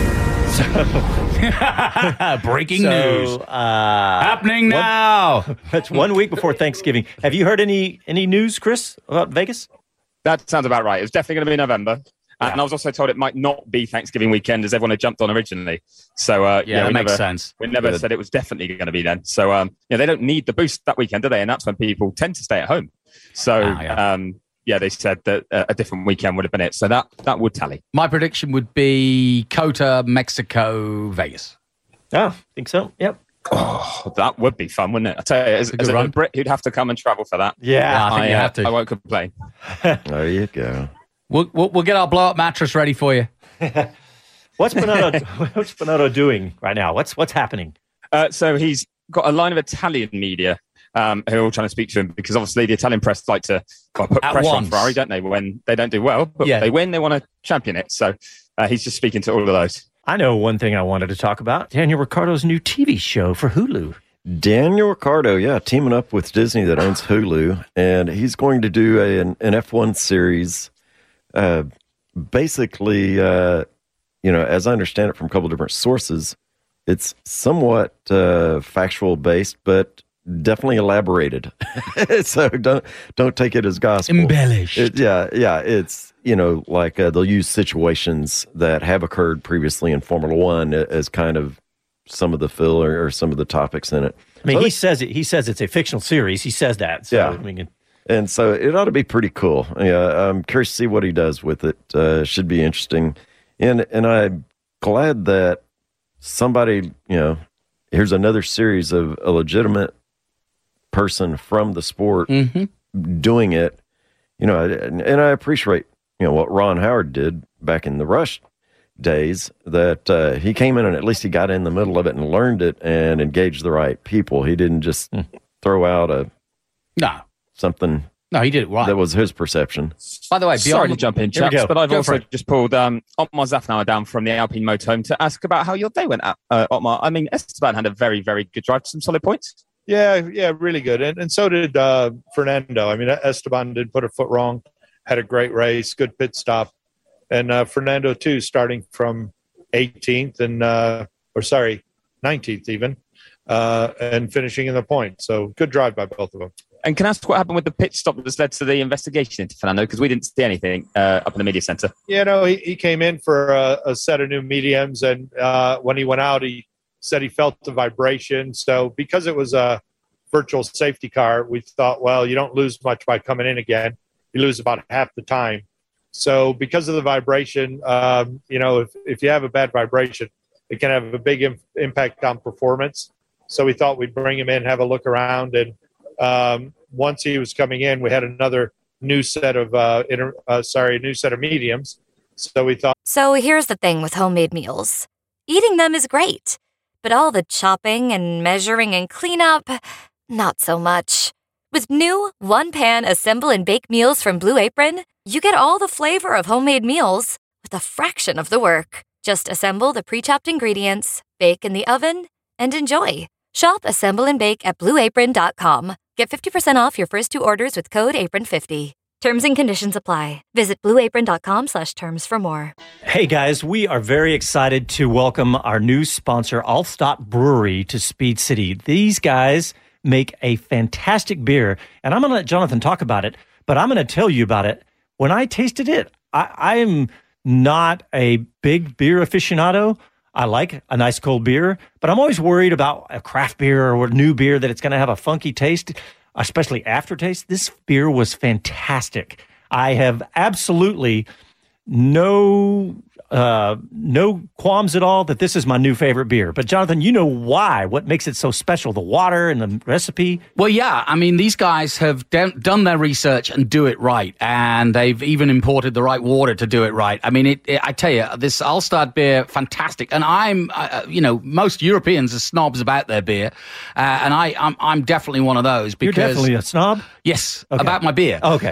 Breaking news. Happening now. That's 1 week before Thanksgiving. Have you heard any news, Chris, about Vegas? That sounds about right. It was definitely going to be November. Yeah. And I was also told it might not be Thanksgiving weekend as everyone had jumped on originally. So, that makes sense. We never said it was definitely going to be then. So, they don't need the boost that weekend, do they? And that's when people tend to stay at home. So, they said that a different weekend would have been it. So that would tally. My prediction would be COTA, Mexico, Vegas. Oh, I think so. Yep. Oh, that would be fun, wouldn't it? I tell you, as a Brit who'd have to come and travel for that. Yeah, I think you have to. I won't complain. There you go. We'll get our blow-up mattress ready for you. What's Binotto doing right now? What's happening? So he's got a line of Italian media who are all trying to speak to him because obviously the Italian press like to put pressure on Ferrari, don't they? When they don't do well, but they win, they want to champion it. So he's just speaking to all of those. I know one thing I wanted to talk about. Daniel Ricciardo's new TV show for Hulu. Daniel Ricciardo, teaming up with Disney that owns Hulu, and he's going to do an F1 series. Basically, as I understand it from a couple of different sources, it's somewhat factual based, but definitely elaborated. So don't take it as gospel. Embellished. It's like they'll use situations that have occurred previously in Formula One as kind of some of the filler or some of the topics in it. I mean, he says it's a fictional series. He says that. So, and so it ought to be pretty cool. Yeah, I'm curious to see what he does with it. Should be interesting. And I'm glad that somebody, here's another series of a legitimate person from the sport doing it. And I appreciate what Ron Howard did back in the Rush days, that he came in and at least he got in the middle of it and learned it and engaged the right people. He didn't just throw out something. No, he did it right. That was his perception. By the way, sorry to jump in, chaps, but I've also just pulled Otmar Zafnauer down from the Alpine Motorhome to ask about how your day went, Otmar. I mean, Esteban had a very, very good drive, some solid points. Yeah, really good. And so did Fernando. I mean, Esteban did put a foot wrong, had a great race, good pit stop. And Fernando, too, starting from 18th 19th even, and finishing in the point. So good drive by both of them. And can I ask what happened with the pit stop that's led to the investigation into Fernando? Because we didn't see anything up in the media center. He came in for a set of new mediums, and when he went out, he said he felt the vibration. So because it was a virtual safety car, we thought, well, you don't lose much by coming in again. You lose about half the time. So because of the vibration, if you have a bad vibration, it can have a big impact on performance. So we thought we'd bring him in, have a look around, and once he was coming in, we had another new set of mediums. So we thought. So here's the thing with homemade meals. Eating them is great, but all the chopping and measuring and cleanup, not so much. With new one-pan assemble and bake meals from Blue Apron, you get all the flavor of homemade meals with a fraction of the work. Just assemble the pre-chopped ingredients, bake in the oven, and enjoy. Shop Assemble and Bake at BlueApron.com. Get 50% off your first 2 orders with code APRON50. Terms and conditions apply. Visit BlueApron.com/terms for more. Hey guys, we are very excited to welcome our new sponsor, Altstadt Brewery, to Speed City. These guys make a fantastic beer, and I'm going to let Jonathan talk about it, but I'm going to tell you about it. When I tasted it, I'm not a big beer aficionado. I like a nice cold beer, but I'm always worried about a craft beer or a new beer that it's going to have a funky taste, especially aftertaste. This beer was fantastic. I have absolutely no qualms at all that this is my new favorite beer. But Jonathan, you know why? What makes it so special? The water and the recipe? Well, yeah. I mean, these guys have done their research and do it right. And they've even imported the right water to do it right. I mean, I tell you, this Altstadt beer, fantastic. And I'm, most Europeans are snobs about their beer. And I'm definitely one of those. Because You're definitely a snob? Yes, okay. About my beer. Okay.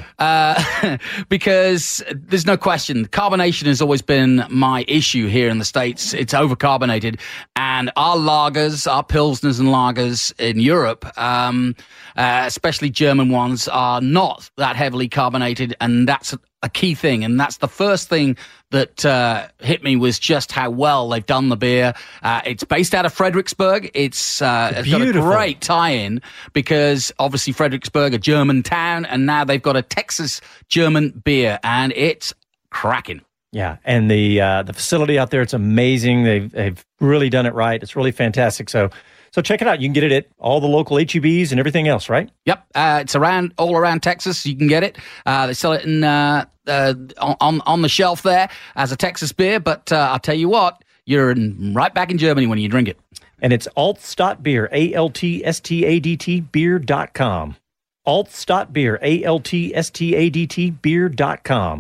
Because there's no question, carbonation has always been my issue here in the States. It's overcarbonated, and our lagers, our pilsners and lagers in Europe, especially German ones, are not that heavily carbonated, and that's a key thing. And that's the first thing that hit me, was just how well they've done the beer. It's based out of Fredericksburg. It's got a great tie-in, because obviously Fredericksburg, a German town, and now they've got a Texas German beer, and it's cracking. Yeah, and the facility out there, it's amazing. They've really done it right. It's really fantastic. So check it out. You can get it at all the local HEBs and everything else, right? Yep, it's all around Texas. You can get it. They sell it in on the shelf there as a Texas beer. But I'll tell you what, you're right back in Germany when you drink it. And it's Altstadt Beer, ALTSTADT beer.com. Altstadt Beer, ALTSTADT beer.com.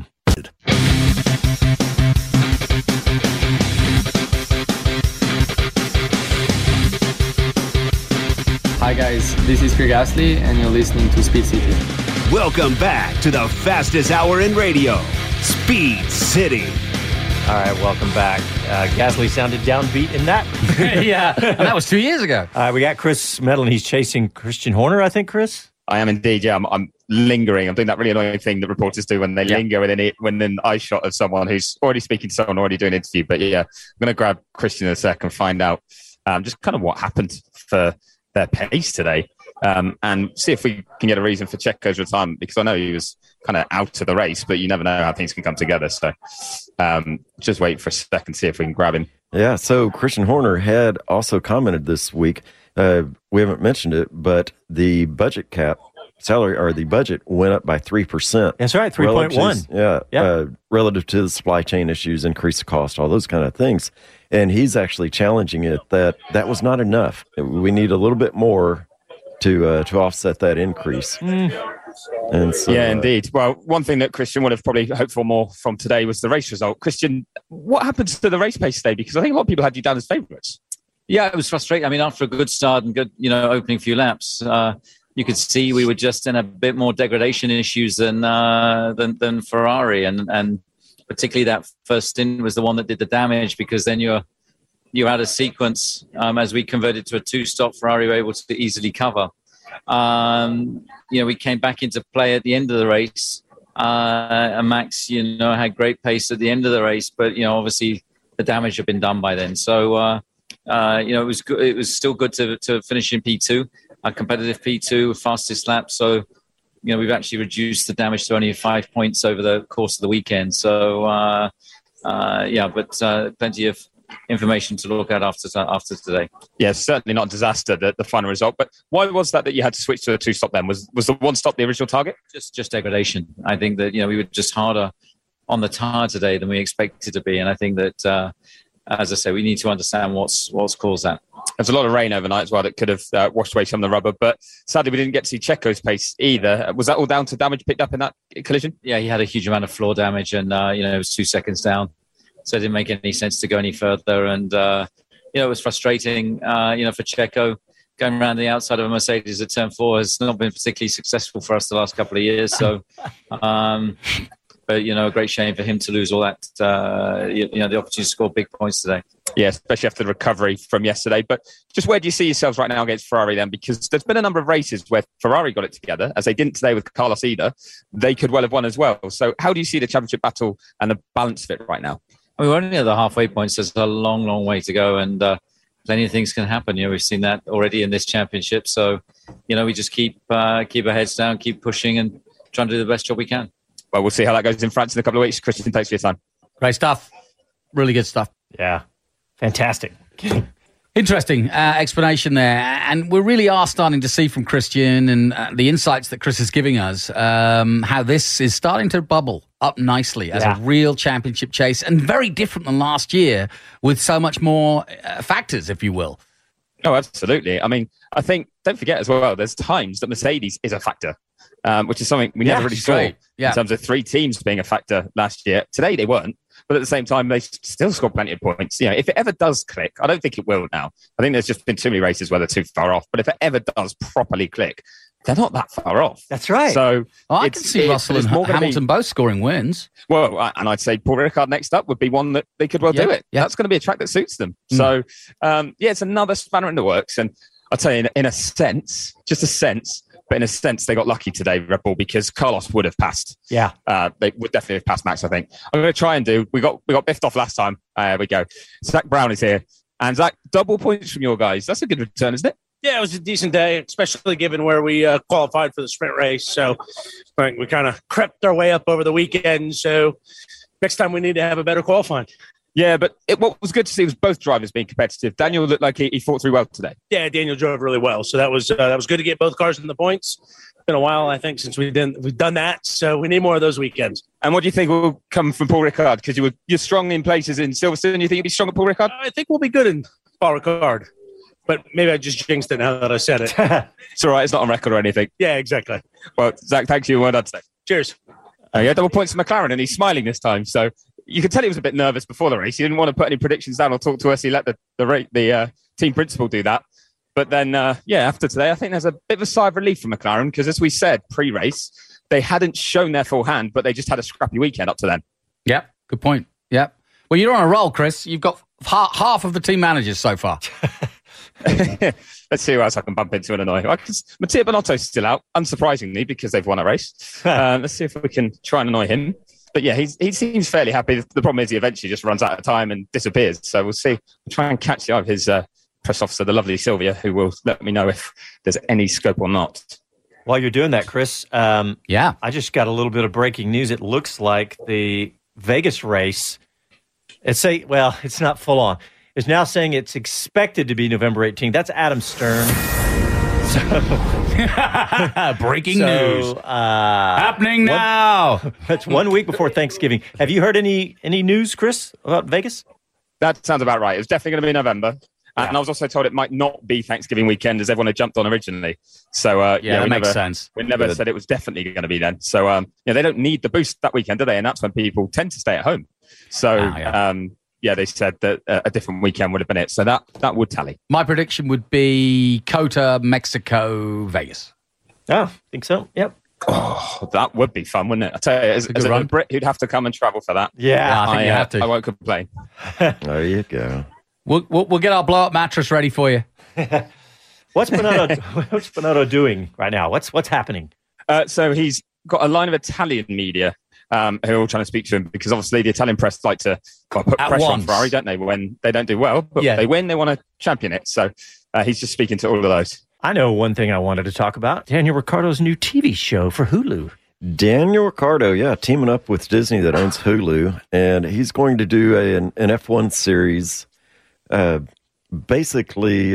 Hi guys, this is Pierre Gasly and you're listening to Speed City. Welcome back to the fastest hour in radio, Speed City. All right, welcome back. Gasly sounded downbeat in that. Yeah, and that was 2 years ago. We got Chris Medlin. He's chasing Christian Horner, I think, Chris? I am indeed, yeah. I'm lingering. I'm doing that really annoying thing that reporters do when they linger within an eye shot of someone who's already speaking to someone, already doing an interview. But yeah, I'm going to grab Christian in a sec and find out just kind of what happened for their pace today, and see if we can get a reason for Checo's retirement, because I know he was kind of out of the race, but you never know how things can come together. So just wait for a second, see if we can grab him. Yeah, so Christian Horner had also commented this week, we haven't mentioned it, but the budget cap salary, or the budget, went up by 3%. That's right, 3.1. Relative to the supply chain issues, increased cost, all those kind of things. And he's actually challenging it that was not enough. We need a little bit more to offset that increase. And so, yeah, indeed. Well, one thing that Christian would have probably hoped for more from today was the race result. Christian, what happens to the race pace today? Because I think a lot of people had you down as favourites. Yeah, it was frustrating. I mean, after a good start and good, opening few laps, you could see we were just in a bit more degradation issues than Ferrari, and particularly that first stint was the one that did the damage, because then you had a sequence as we converted to a 2-stop. Ferrari were able to easily cover. We came back into play at the end of the race, and Max, had great pace at the end of the race, but obviously the damage had been done by then. So it was good. It was still good to finish in P2, a competitive P2, fastest lap. So we've actually reduced the damage to only 5 points over the course of the weekend. So but plenty of information to look at after today. Yeah, certainly not a disaster, the final result. But why was that you had to switch to a 2-stop then? Was the 1-stop the original target? Just degradation. I think that we were just harder on the tyre today than we expected to be, and I think that as I say, we need to understand what's caused that. There's a lot of rain overnight as well that could have washed away some of the rubber, but sadly we didn't get to see Checo's pace either. Was that all down to damage picked up in that collision? Yeah, he had a huge amount of floor damage, and it was 2 seconds down. So it didn't make any sense to go any further. And, it was frustrating, for Checo. Going around the outside of a Mercedes at turn 4 has not been particularly successful for us the last couple of years. So, but, a great shame for him to lose all that, the opportunity to score big points today. Yeah, especially after the recovery from yesterday. But just where do you see yourselves right now against Ferrari then? Because there's been a number of races where Ferrari got it together, as they didn't today with Carlos either. They could well have won as well. So how do you see the championship battle and the balance of it right now? I mean, we're only at the halfway point, so there's a long, long way to go, and plenty of things can happen. We've seen that already in this championship. So, we just keep our heads down, keep pushing, and trying to do the best job we can. Well, we'll see how that goes in France in a couple of weeks. Christian, thanks for your time. Great stuff. Really good stuff. Yeah. Fantastic. Interesting explanation there. And we really are starting to see from Christian and the insights that Chris is giving us how this is starting to bubble up nicely as a real championship chase, and very different than last year with so much more factors, if you will. Oh, absolutely. I mean, I think, don't forget as well, there's times that Mercedes is a factor, which is something we never really saw in terms of 3 teams being a factor last year. Today they weren't. But at the same time, they still scored plenty of points. If it ever does click, I don't think it will now. I think there's just been too many races where they're too far off. But if it ever does properly click, they're not that far off. That's right. So I can see Russell and Hamilton both scoring wins. Well, and I'd say Paul Ricard next up would be one that they could well do it. Yeah. That's going to be a track that suits them. So, it's another spanner in the works. And I'll tell you, in a sense, just a sense, but in a sense, they got lucky today, Red Bull, because Carlos would have passed. Yeah. They would definitely have passed Max, I think. I'm going to try and do, we got biffed off last time. There we go. Zach Brown is here. And Zach, double points from your guys. That's a good return, isn't it? Yeah, it was a decent day, especially given where we qualified for the sprint race. So I think we kind of crept our way up over the weekend. So next time we need to have a better qualifying. Yeah, but what was good to see was both drivers being competitive. Daniel looked like he fought through well today. Yeah, Daniel drove really well. So that was good to get both cars in the points. It's been a while, I think, since we've done that. So we need more of those weekends. And what do you think will come from Paul Ricard? Because you're strong in places in Silverstone. You think you'll be strong at Paul Ricard? I think we'll be good in Paul Ricard. But maybe I just jinxed it now that I said it. It's all right. It's not on record or anything. Yeah, exactly. Well, Zach, thank you. Well done today. Cheers. Yeah, double points for McLaren, and he's smiling this time. So you could tell he was a bit nervous before the race. He didn't want to put any predictions down or talk to us. He let the team principal do that. But then, after today, I think there's a bit of a sigh of relief for McLaren because, as we said pre-race, they hadn't shown their full hand, but they just had a scrappy weekend up to then. Yep, good point. Yep. Well, you're on a roll, Chris. You've got half of the team managers so far. Let's see who else I can bump into and annoy. Mattia Binotto's still out, unsurprisingly, because they've won a race. Let's see if we can try and annoy him. But yeah, he seems fairly happy. The problem is he eventually just runs out of time and disappears. So we'll see. We'll try and catch the eye of his press officer, the lovely Sylvia, who will let me know if there's any scope or not. While you're doing that, Chris, I just got a little bit of breaking news. It looks like the Vegas race, it's not full on. Is now saying it's expected to be November 18th. That's Adam Stern. Breaking news. Happening now. That's 1 week before Thanksgiving. Have you heard any news, Chris, about Vegas? That sounds about right. It's definitely going to be November. And I was also told it might not be Thanksgiving weekend as everyone had jumped on originally. So, that makes sense. We never said it was definitely going to be then. So, they don't need the boost that weekend, do they? And that's when people tend to stay at home. So, they said that a different weekend would have been it. So that would tally. My prediction would be COTA, Mexico, Vegas. Oh, I think so. Yep. Oh, that would be fun, wouldn't it? I tell you, as a Brit who'd have to come and travel for that. Yeah, I think you have to. I won't complain. There you go. We'll get our blow-up mattress ready for you. What's Bonotto doing right now? What's happening? So he's got a line of Italian media who are all trying to speak to him because obviously the Italian press like to put pressure on Ferrari, don't they? When they don't do well, but they win, they want to champion it. So he's just speaking to all of those. I know one thing I wanted to talk about. Daniel Ricciardo's new TV show for Hulu. Daniel Ricciardo, teaming up with Disney that owns Hulu, and he's going to do an F1 series. Basically,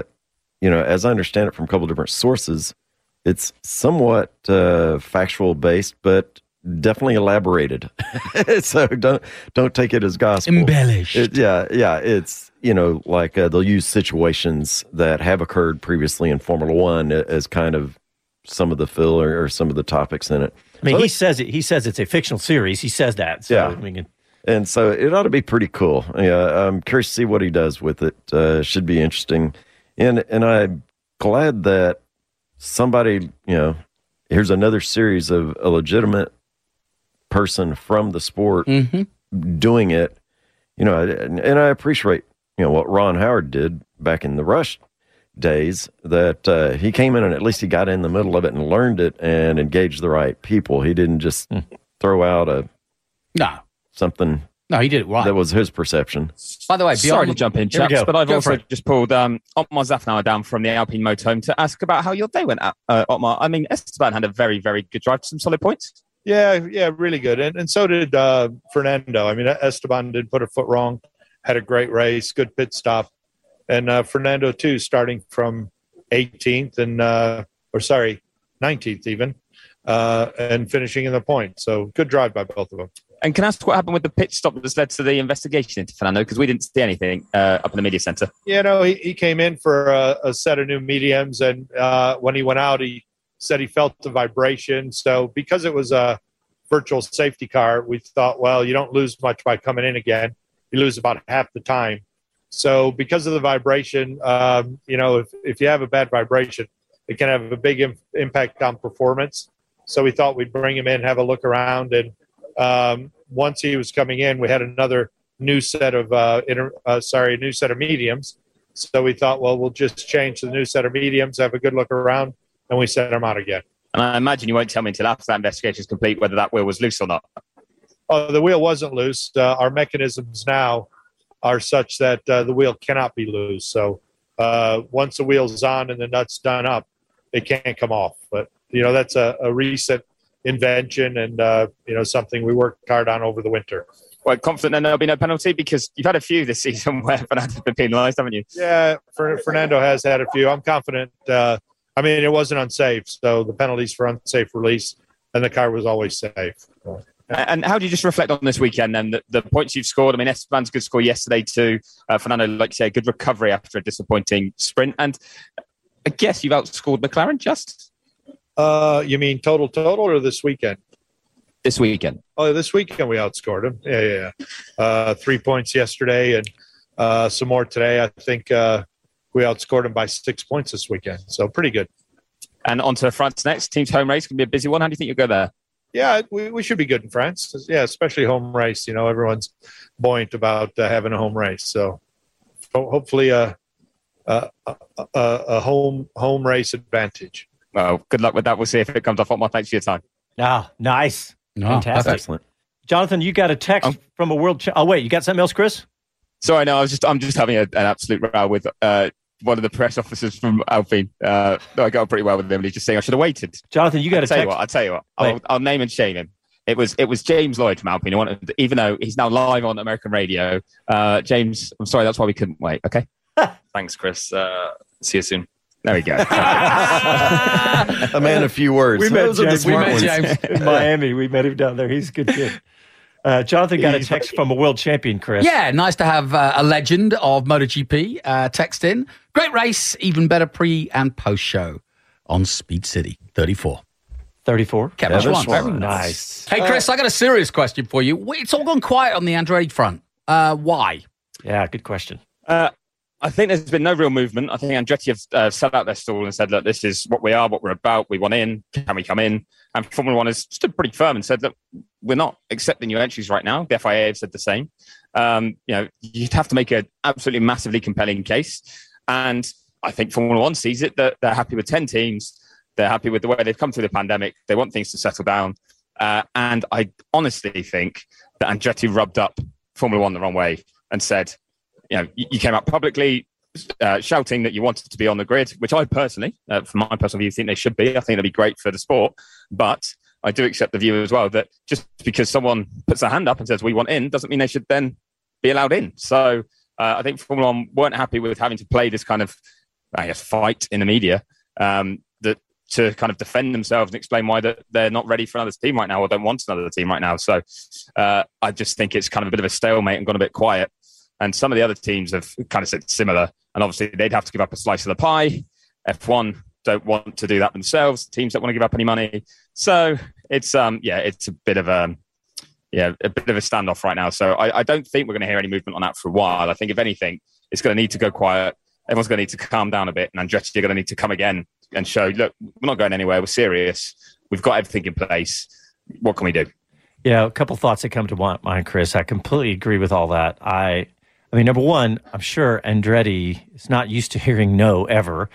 as I understand it from a couple of different sources, it's somewhat factual based, but definitely elaborated. So don't take it as gospel. Embellished. It's they'll use situations that have occurred previously in Formula One as kind of some of the fill or some of the topics in it. I mean, he says it's a fictional series. He says that. So, yeah. And so it ought to be pretty cool. Yeah, I'm curious to see what he does with it. Should be interesting. And I'm glad that somebody, here's another series of a legitimate person from the sport doing it. And I appreciate, what Ron Howard did back in the Rush days, that he came in and at least he got in the middle of it and learned it and engaged the right people. He didn't just throw out something. No, he did it right. That was his perception. By the way, sorry to jump in, chaps, but I've also just pulled Otmar Zafnauer down from the Alpine Motorhome to ask about how your day went, Otmar. I mean, Esteban had a very, very good drive, some solid points. Yeah, really good. And so did Fernando. I mean, Esteban did put a foot wrong, had a great race, good pit stop. And Fernando, too, starting from 18th 19th even, and finishing in the point. So good drive by both of them. And can I ask what happened with the pit stop that's led to the investigation into Fernando? Because we didn't see anything up in the media center. He came in for a set of new mediums, and when he went out, he said he felt the vibration. So because it was a virtual safety car, we thought, well, you don't lose much by coming in again. You lose about half the time. So because of the vibration, if you have a bad vibration, it can have a big impact on performance. So we thought we'd bring him in, have a look around, and once he was coming in, we had another new set of mediums. So we thought, well, we'll just change the new set of mediums, have a good look around, and we sent him out again. And I imagine you won't tell me until after that investigation is complete whether that wheel was loose or not. Oh, the wheel wasn't loose. Our mechanisms now are such that the wheel cannot be loose. So once the wheel's on and the nut's done up, it can't come off. But, that's a recent invention and, something we worked hard on over the winter. Well, confident then there'll be no penalty because you've had a few this season where Fernando's been penalised, haven't you? Yeah, Fernando has had a few. I'm confident. It wasn't unsafe. So the penalties for unsafe release and the car was always safe. And how do you just reflect on this weekend then? The points you've scored. I mean, Esteban's good score yesterday too. Fernando, like you say, good recovery after a disappointing sprint. And I guess you've outscored McLaren just? You mean total or this weekend? This weekend. Oh, this weekend we outscored him. Yeah. 3 points yesterday and some more today. I think we outscored him by 6 points this weekend. So pretty good. And on to France next. Team's home race can be a busy one. How do you think you'll go there? Yeah, we should be good in France. Yeah, especially home race. Everyone's buoyant about having a home race. So hopefully a home race advantage. Well, good luck with that. We'll see if it comes off. Otmar, thanks for your time. Nice. Fantastic. Excellent. Jonathan, you got a text from a world... Oh, wait, you got something else, Chris? Sorry, no, I'm just having an absolute row with one of the press officers from Alpine. I got on pretty well with him, and he's just saying I should have waited. Jonathan, you got a text. I'll tell you what. I'll name and shame him. It was James Lloyd from Alpine. He wanted, even though he's now live on American radio. James, I'm sorry, that's why we couldn't wait. Okay. Thanks, Chris. See you soon. There we go. A man of few words. We met James in Miami. We met him down there. He's a good kid. Jonathan got a text from a world champion, Chris. Yeah, nice to have a legend of MotoGP text in. Great race, even better pre and post show on Speed City 34. 34? Kept Very one. nice. Hey, Chris, I got a serious question for you. It's all gone quiet on the Andretti front. Why? Yeah, good question. I think there's been no real movement. I think Andretti have set out their stall and said, look, this is what we are, what we're about. We want in. Can we come in? And Formula One has stood pretty firm and said, look, we're not accepting new entries right now. The FIA have said the same. You'd have to make an absolutely massively compelling case. And I think Formula One sees it that they're happy with 10 teams. They're happy with the way they've come through the pandemic. They want things to settle down. And I honestly think that Andretti rubbed up Formula One the wrong way and said, you came out publicly shouting that you wanted to be on the grid, which I personally, from my personal view, think they should be. I think it'd be great for the sport. But I do accept the view as well that just because someone puts their hand up and says we want in doesn't mean they should then be allowed in. So I think Formula One weren't happy with having to play this kind of, fight in the media to kind of defend themselves and explain why they're not ready for another team right now or don't want another team right now. So I just think it's kind of a bit of a stalemate and gone a bit quiet. And some of the other teams have kind of said similar. And obviously, they'd have to give up a slice of the pie. F1 don't want to do that themselves. Teams don't want to give up any money. So it's it's a bit of a standoff right now. So I don't think we're going to hear any movement on that for a while. I think if anything, it's going to need to go quiet. Everyone's going to need to calm down a bit. And Andretti are going to need to come again and show, look, we're not going anywhere. We're serious. We've got everything in place. What can we do? Yeah, a couple thoughts that come to mind, Chris. I completely agree with all that. I mean, number one, I'm sure Andretti is not used to hearing no ever.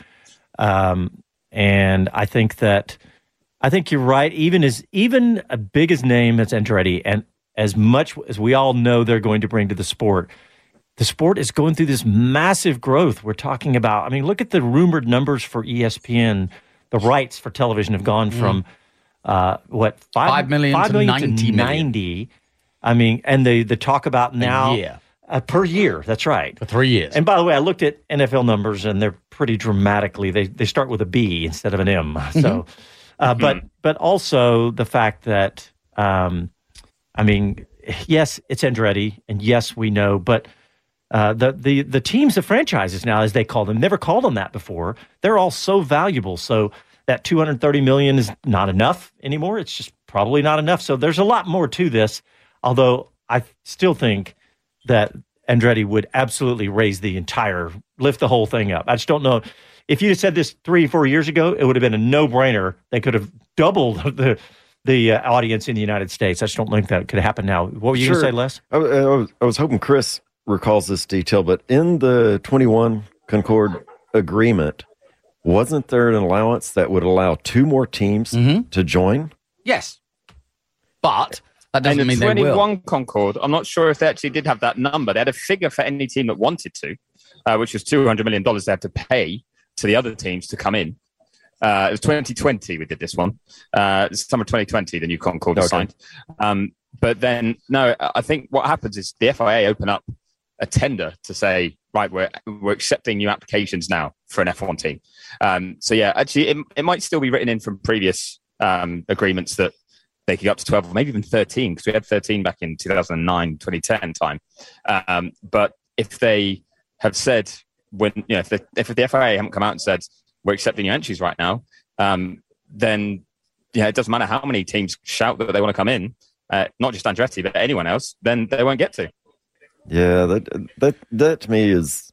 And I think you're right. Even a big as name as Andretti, and as much as we all know they're going to bring to the sport is going through this massive growth. We're talking about, look at the rumored numbers for ESPN. The rights for television have gone from, 5 million to 90. And the talk about now per year. That's right. For 3 years. And by the way, I looked at NFL numbers and they're pretty dramatically, they start with a B instead of an M. So, but also the fact that, yes, it's Andretti and yes, we know, but the teams, the franchises now, as they call them, never called them that before. They're all so valuable. So that $230 million is not enough anymore. It's just probably not enough. So there's a lot more to this, although I still think that Andretti would absolutely lift the whole thing up. I just don't know. If you had said this 3 or 4 years ago, it would have been a no-brainer. They could have doubled the audience in the United States. I just don't think that could happen now. What were you going to say, Les? I was hoping Chris recalls this detail, but in the 21 Concord agreement, wasn't there an allowance that would allow 2 more teams to join? Yes. But that doesn't mean they will. 21 Concord, I'm not sure if they actually did have that number. They had a figure for any team that wanted to, which was $200 million they had to pay to the other teams to come in. It was 2020 we did this one. Summer 2020, the new Concord was signed. But then, no, I think what happens is the FIA open up a tender to say, right, we're accepting new applications now for an F1 team. Actually, it might still be written in from previous agreements that they could go up to 12 or maybe even 13, because we had 13 back in 2009, 2010 time. But if they have said, if the FIA haven't come out and said, we're accepting your entries right now, then it doesn't matter how many teams shout that they want to come in, not just Andretti, but anyone else, then they won't get to. Yeah, that to me is,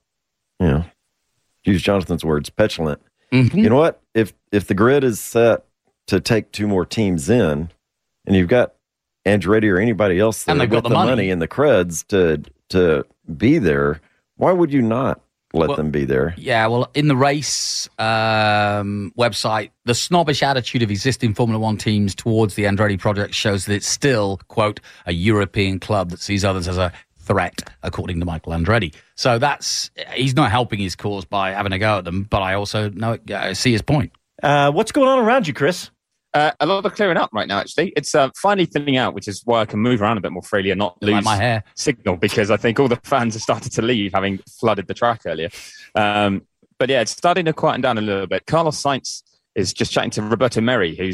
use Jonathan's words, petulant. Mm-hmm. You know what? If the grid is set to take 2 more teams in, and you've got Andretti or anybody else there with the money and the creds to be there, why would you not let them be there? Yeah, well, in the race website, the snobbish attitude of existing Formula One teams towards the Andretti project shows that it's still, quote, a European club that sees others as a threat, according to Michael Andretti. So he's not helping his cause by having a go at them, but I also see his point. What's going on around you, Chris? A lot of clearing up right now, actually. It's finally thinning out, which is why I can move around a bit more freely and not lose my hair signal, because I think all the fans have started to leave, having flooded the track earlier. But yeah, it's starting to quieten down a little bit. Carlos Sainz is just chatting to Roberto Merri, who's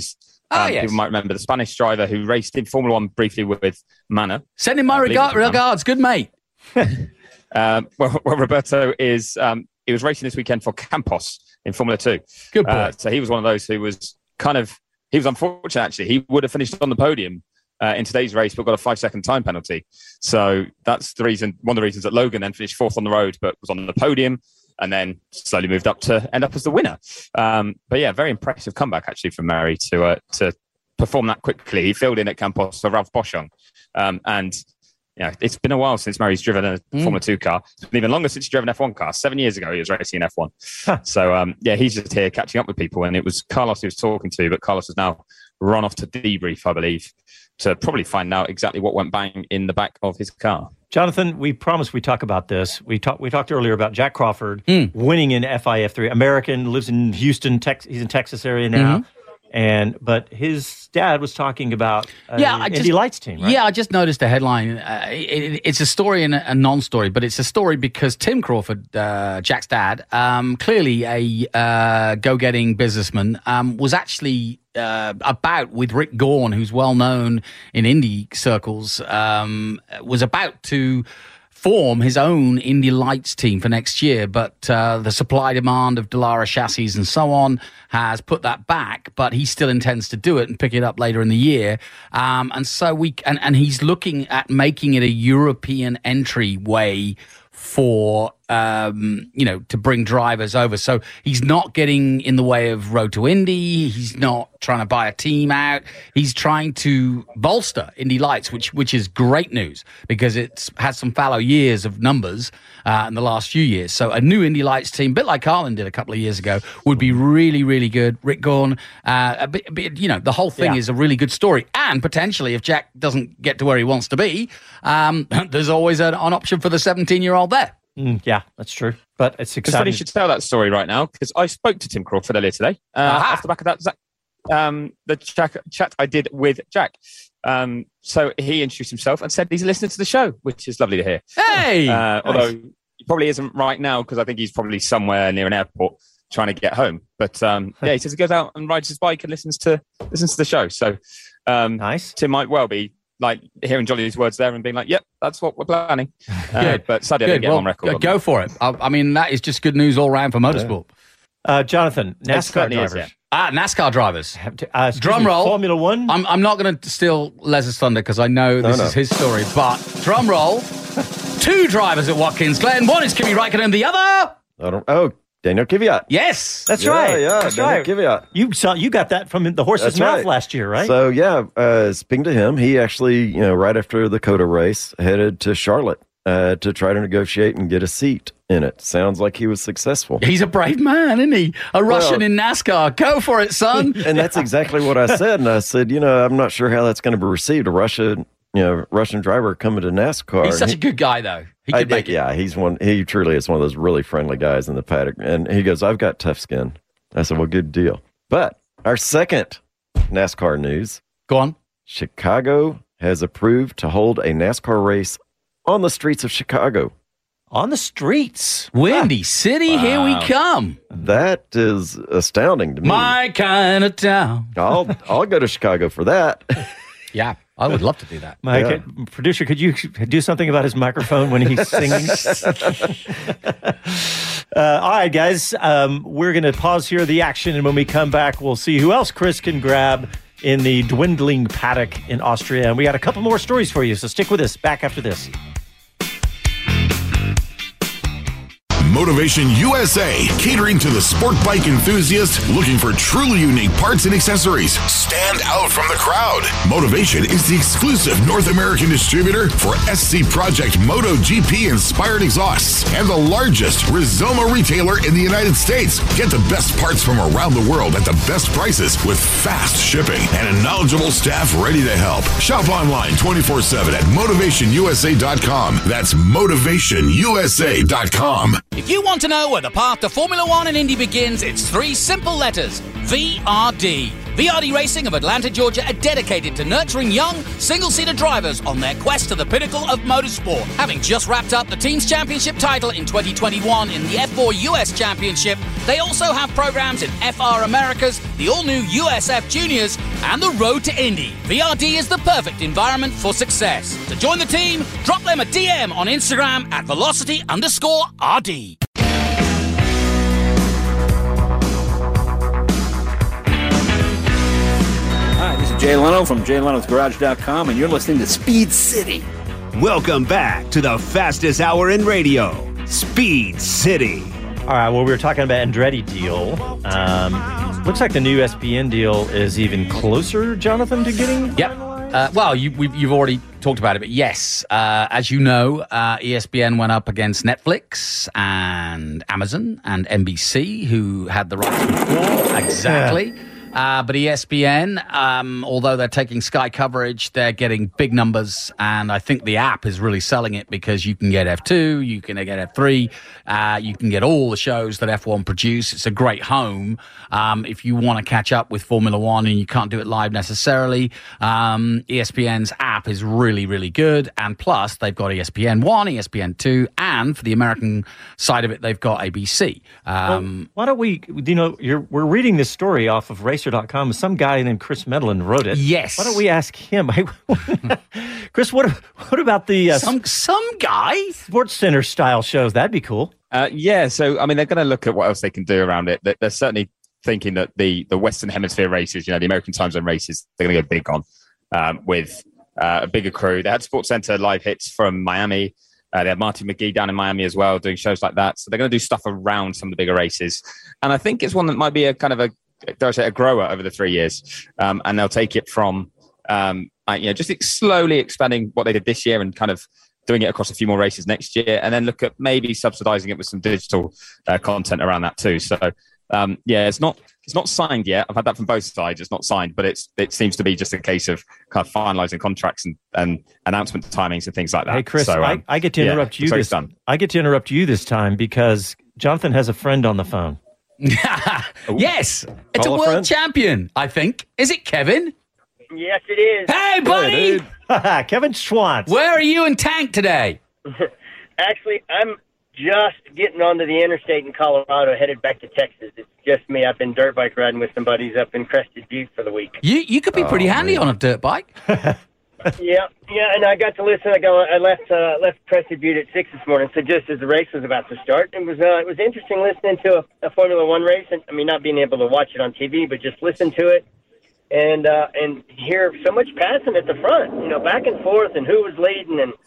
Yes. People might remember the Spanish driver who raced in Formula One briefly with Manor. Send him my regards. Good mate. Well, Roberto is... he was racing this weekend for Campos in Formula 2. Good boy. So he was one of those who was he was unfortunate, actually. He would have finished on the podium in today's race, but got a 5-second time penalty. So that's one of the reasons that Logan then finished fourth on the road, but was on the podium and then slowly moved up to end up as the winner. But yeah, very impressive comeback, actually, from Mary to perform that quickly. He filled in at Campos for Ralph Boschung. And it's been a while since Murray's driven a Formula 2 car. It's been even longer since he's driven an F1 car. 7 years ago, he was racing an F1. So, he's just here catching up with people. And it was Carlos he was talking to, but Carlos has now run off to debrief, I believe, to probably find out exactly what went bang in the back of his car. Jonathan, we promised we'd talk about this. We talked earlier about Jack Crawford winning in FIF3. American, lives in Houston, he's in Texas area now. But his dad was talking about Indy Lights team, right? Yeah, I just noticed a headline. It's a story and a non-story, but it's a story because Tim Crawford, Jack's dad, clearly a go-getting businessman, was actually about with Rick Gorn, who's well known in Indy circles, was about to form his own Indy Lights team for next year, but the supply demand of Dallara chassis and so on has put that back, but he still intends to do it and pick it up later in the year. And so he's looking at making it a European entryway for to bring drivers over. So he's not getting in the way of Road to Indy. He's not trying to buy a team out. He's trying to bolster Indy Lights, which is great news because it's had some fallow years of numbers in the last few years. So a new Indy Lights team, a bit like Carlin did a couple of years ago, would be really, really good. Rick Gorn, the whole thing is a really good story. And potentially, if Jack doesn't get to where he wants to be, there's always an option for the 17-year-old there. Yeah, that's true. But it's exciting. It's funny you should tell that story right now because I spoke to Tim Crawford earlier today. Off the back of that, the chat I did with Jack. So he introduced himself and said he's a listener to the show, which is lovely to hear. Hey! Although he probably isn't right now because I think he's probably somewhere near an airport trying to get home. But he says he goes out and rides his bike and listens to the show. So nice. Tim might well be like hearing Jolly's words there and being like, yep, that's what we're planning. But sadly, I didn't get him on record. Go for it. I mean, that is just good news all around for motorsport. Jonathan, NASCAR drivers. NASCAR drivers. Drum roll. Formula One. I'm not going to steal Les's thunder because I know this is his story, but drum roll. 2 drivers at Watkins Glen. One is Kimi Räikkönen, the other... Daniel Kvyat. Yes, that's right. Yeah, that's Daniel right. Kvyat. You got that from the horse's mouth last year, right? So speaking to him, he actually, right after the COTA race, headed to Charlotte to try to negotiate and get a seat in it. Sounds like he was successful. He's a brave man, isn't he? A Russian in NASCAR. Go for it, son. And that's exactly what I said. And I said, I'm not sure how that's going to be received. A Russian driver coming to NASCAR. He's such a good guy, though. He could make it. Yeah, he truly is one of those really friendly guys in the paddock. And he goes, I've got tough skin. I said, well, good deal. But our second NASCAR news. Go on. Chicago has approved to hold a NASCAR race on the streets of Chicago. On the streets? Windy City, here we come. That is astounding to me. My kind of town. I'll go to Chicago for that. Yeah, I would love to do that. Mike, producer, could you do something about his microphone when he's singing? All right, guys, we're going to pause here the action, and when we come back, we'll see who else Chris can grab in the dwindling paddock in Austria. And we got a couple more stories for you, so stick with us. Back after this. Motivation USA, catering to the sport bike enthusiast looking for truly unique parts and accessories. Stand out from the crowd. Motivation is the exclusive North American distributor for SC Project MotoGP inspired exhausts and the largest Rizoma retailer in the United States. Get the best parts from around the world at the best prices with fast shipping and a knowledgeable staff ready to help. Shop online 24/7 at motivationusa.com. That's motivationusa.com. If you want to know where the path to Formula One and Indy begins, it's 3 simple letters. VRD. VRD Racing of Atlanta, Georgia are dedicated to nurturing young, single-seater drivers on their quest to the pinnacle of motorsport. Having just wrapped up the Teams Championship title in 2021 in the F4 US Championship, they also have programs in FR Americas, the all-new USF Juniors, and the Road to Indy. VRD is the perfect environment for success. To join the team, drop them a DM on Instagram at velocity_RD. Hi, this is Jay Leno from JayLenosGarage.com, and you're listening to Speed City. Welcome back to the fastest hour in radio, Speed City. All right, well, we were talking about Andretti deal. Looks like the new ESPN deal is even closer, Jonathan, to getting... Yep. Well, you've already talked about it, but yes, as you know, ESPN went up against Netflix and Amazon and NBC, who had the rights before. Exactly. Yeah. But ESPN, although they're taking Sky coverage, they're getting big numbers, and I think the app is really selling it because you can get F2, you can get F3, you can get all the shows that F1 produce. It's a great home if you want to catch up with Formula One and you can't do it live necessarily. ESPN's app is really, really good, and plus they've got ESPN 1, ESPN 2, and for the American side of it, they've got ABC. Well, why don't we, we're reading this story off of Racer.com. Some guy named Chris Medlin wrote it. Yes. Why don't we ask him? Chris, what about the some guy Sports Center style shows? That'd be cool. Yeah. So I mean, they're going to look at what else they can do around it. They're certainly thinking that the Western Hemisphere races, the American time zone races, they're going to go big on with a bigger crew. They had Sports Center live hits from Miami. They have Marty McGee down in Miami as well, doing shows like that. So they're going to do stuff around some of the bigger races, and I think it's one that might be a kind of a grower over the 3 years, and they'll take it from just slowly expanding what they did this year and kind of doing it across a few more races next year, and then look at maybe subsidizing it with some digital content around that too. So it's not signed yet. I've had that from both sides. It's not signed, but it seems to be just a case of kind of finalizing contracts and announcement timings and things like that. Hey Chris, so, I get to interrupt you this time. I get to interrupt you this time because Jonathan has a friend on the phone. Yes, it's a world champion, I think. Is it Kevin? Yes, it is. Hey, buddy! Hey, Kevin Schwantz. Where are you in Tank today? Actually, I'm just getting onto the interstate in Colorado, headed back to Texas. It's just me. I've been dirt bike riding with some buddies up in Crested Butte for the week. You could be pretty handy on a dirt bike. Yeah, and I got to listen. I left Crested Butte at 6 this morning, so just as the race was about to start, it was interesting listening to a Formula One race. And I mean, not being able to watch it on TV, but just listen to it and hear so much passing at the front. Back and forth, and who was leading, and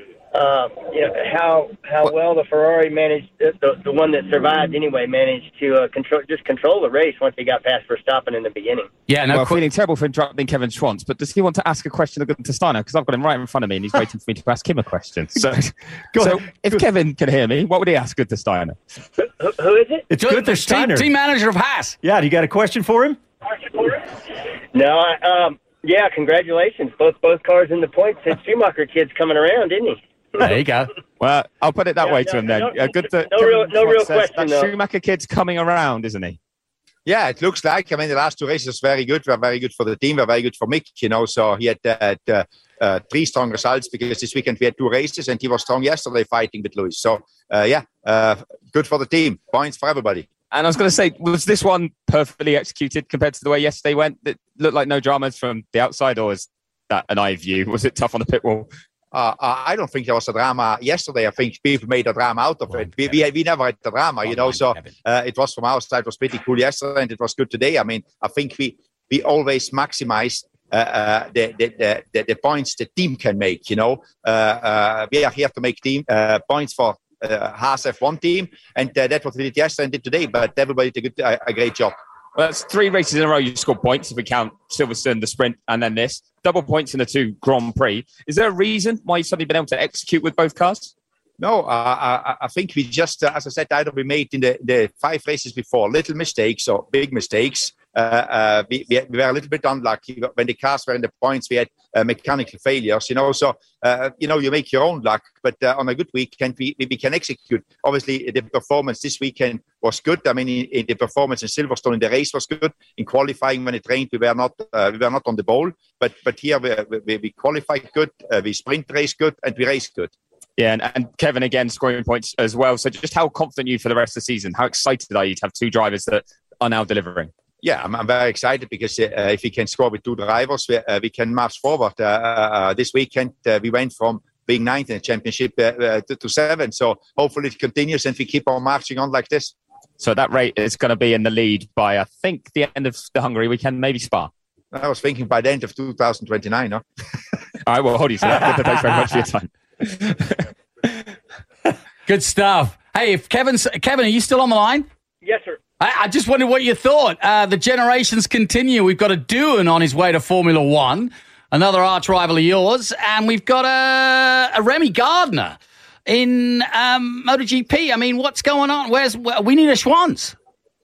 how well the Ferrari managed, the one that survived anyway, managed to control the race once he got past Verstappen in the beginning. Yeah, no. Well, feeling terrible for interrupting Kevin Schwantz, but does he want to ask a question to Steiner? Because I've got him right in front of me, and he's waiting for me to ask him a question. So if Kevin can hear me, what would he ask Gunther Steiner? Who is it? It's Gunther Steiner, team manager of Haas. Yeah, do you got a question for him? No, yeah, congratulations. Both cars in the points. That Schumacher kid's coming around, isn't he? There you go. Well, I'll put it that way to him then. No real question, though. Schumacher kid's coming around, isn't he? Yeah, it looks like. I mean, the last two races were very good. Were very good for the team. Were very good for Mick. So he had 3 strong results because this weekend we had 2 races, and he was strong yesterday fighting with Lewis. So good for the team. Points for everybody. And I was going to say, was this one perfectly executed compared to the way yesterday went? It looked like no dramas from the outside, or was that an eye view? Was it tough on the pit wall? I don't think there was a drama yesterday. I think people made a drama out of it. We never had the drama, So it was from our side. It was pretty cool yesterday, and it was good today. I mean, I think we always maximize the points the team can make. We are here to make team points for Haas F1 team, and that's what we did yesterday and did today. But everybody did a great job. Well, that's 3 races in a row you scored points, if we count Silverstone, the sprint, and then this. Double points in the 2 Grand Prix. Is there a reason why you've suddenly been able to execute with both cars? No, I think we just, as I said, either we made in the 5 races before little mistakes or big mistakes, we were a little bit unlucky. When the cars were in the points, we had mechanical failures, So, you make your own luck. But on a good weekend, we can execute. Obviously, the performance this weekend was good. I mean, in the performance in Silverstone in the race was good. In qualifying, when it rained, we were not on the ball. But here we qualified good, we sprint race good, and we race good. Yeah, and Kevin again scoring points as well. So just how confident are you for the rest of the season? How excited are you to have two drivers that are now delivering? Yeah, I'm very excited because if we can score with two drivers, we can march forward. This weekend, we went from being ninth in the championship to seventh. So hopefully it continues and we keep on marching on like this. So that rate is going to be in the lead by, I think, the end of the Hungary weekend, maybe Spa. I was thinking by the end of 2029, no? All right, well, hold you to that. Thanks very much for your time. Good stuff. Hey, Kevin, are you still on the line? Yes, sir. I just wondered what you thought. The generations continue. We've got a Doohan on his way to Formula One, another arch rival of yours, and we've got a Remy Gardner in MotoGP. I mean, what's going on? We need a Schwanz.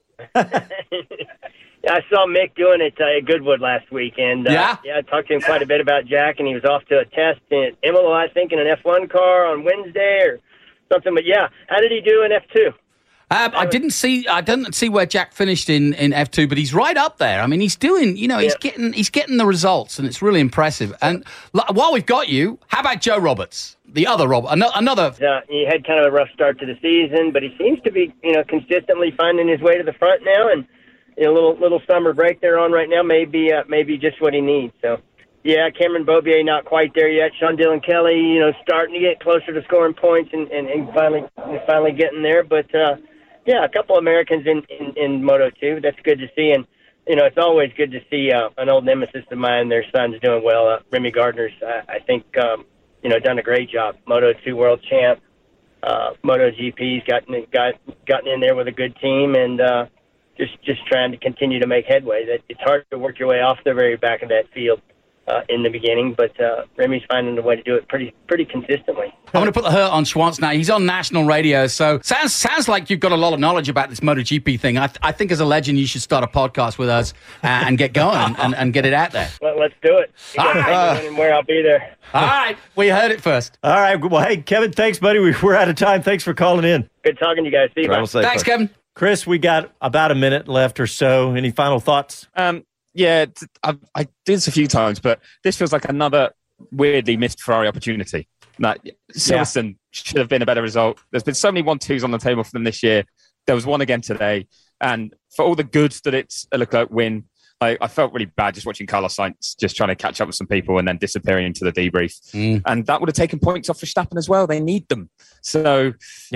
Yeah, I saw Mick doing it at Goodwood last week, and I talked to him quite a bit about Jack, and he was off to a test in Imola, I think, in an F1 car on Wednesday or something. But yeah, how did he do in F2? I didn't see where Jack finished in F2, but he's right up there. I mean, he's doing, he's getting the results, and it's really impressive. And while we've got you, how about Joe Roberts, the other Robert, another? He had kind of a rough start to the season, but he seems to be, consistently finding his way to the front now, and a little summer break they're on right now may be just what he needs. So, yeah, Cameron Beaubier not quite there yet. Sean Dillon Kelly, starting to get closer to scoring points and finally getting there, but. Yeah, a couple Americans in Moto 2. That's good to see. And, it's always good to see an old nemesis of mine, their son's doing well. Remy Gardner's, I think, done a great job. Moto 2 world champ. Moto GP's gotten in there with a good team and just trying to continue to make headway. That it's hard to work your way off the very back of that field in the beginning, but Remy's finding a way to do it pretty consistently. I'm going to put the hurt on Schwantz now. He's on national radio, so sounds like you've got a lot of knowledge about this MotoGP thing. I think as a legend, you should start a podcast with us and get going and get it out there. Well, let's do it. Where I'll be there. All right, we heard it first. All right, well, hey, Kevin, thanks, buddy. We're out of time. Thanks for calling in. Good talking to you guys. See you. Thanks, Kevin. Chris, we got about a minute left or so. Any final thoughts? Yeah, I did this a few times, but this feels like another weirdly missed Ferrari opportunity. Silverstone should have been a better result. There's been so many 1-2s on the table for them this year. There was one again today. And for all the good that it's a Leclerc win, I felt really bad just watching Carlos Sainz just trying to catch up with some people and then disappearing into the debrief. And that would have taken points off Verstappen as well. They need them. So,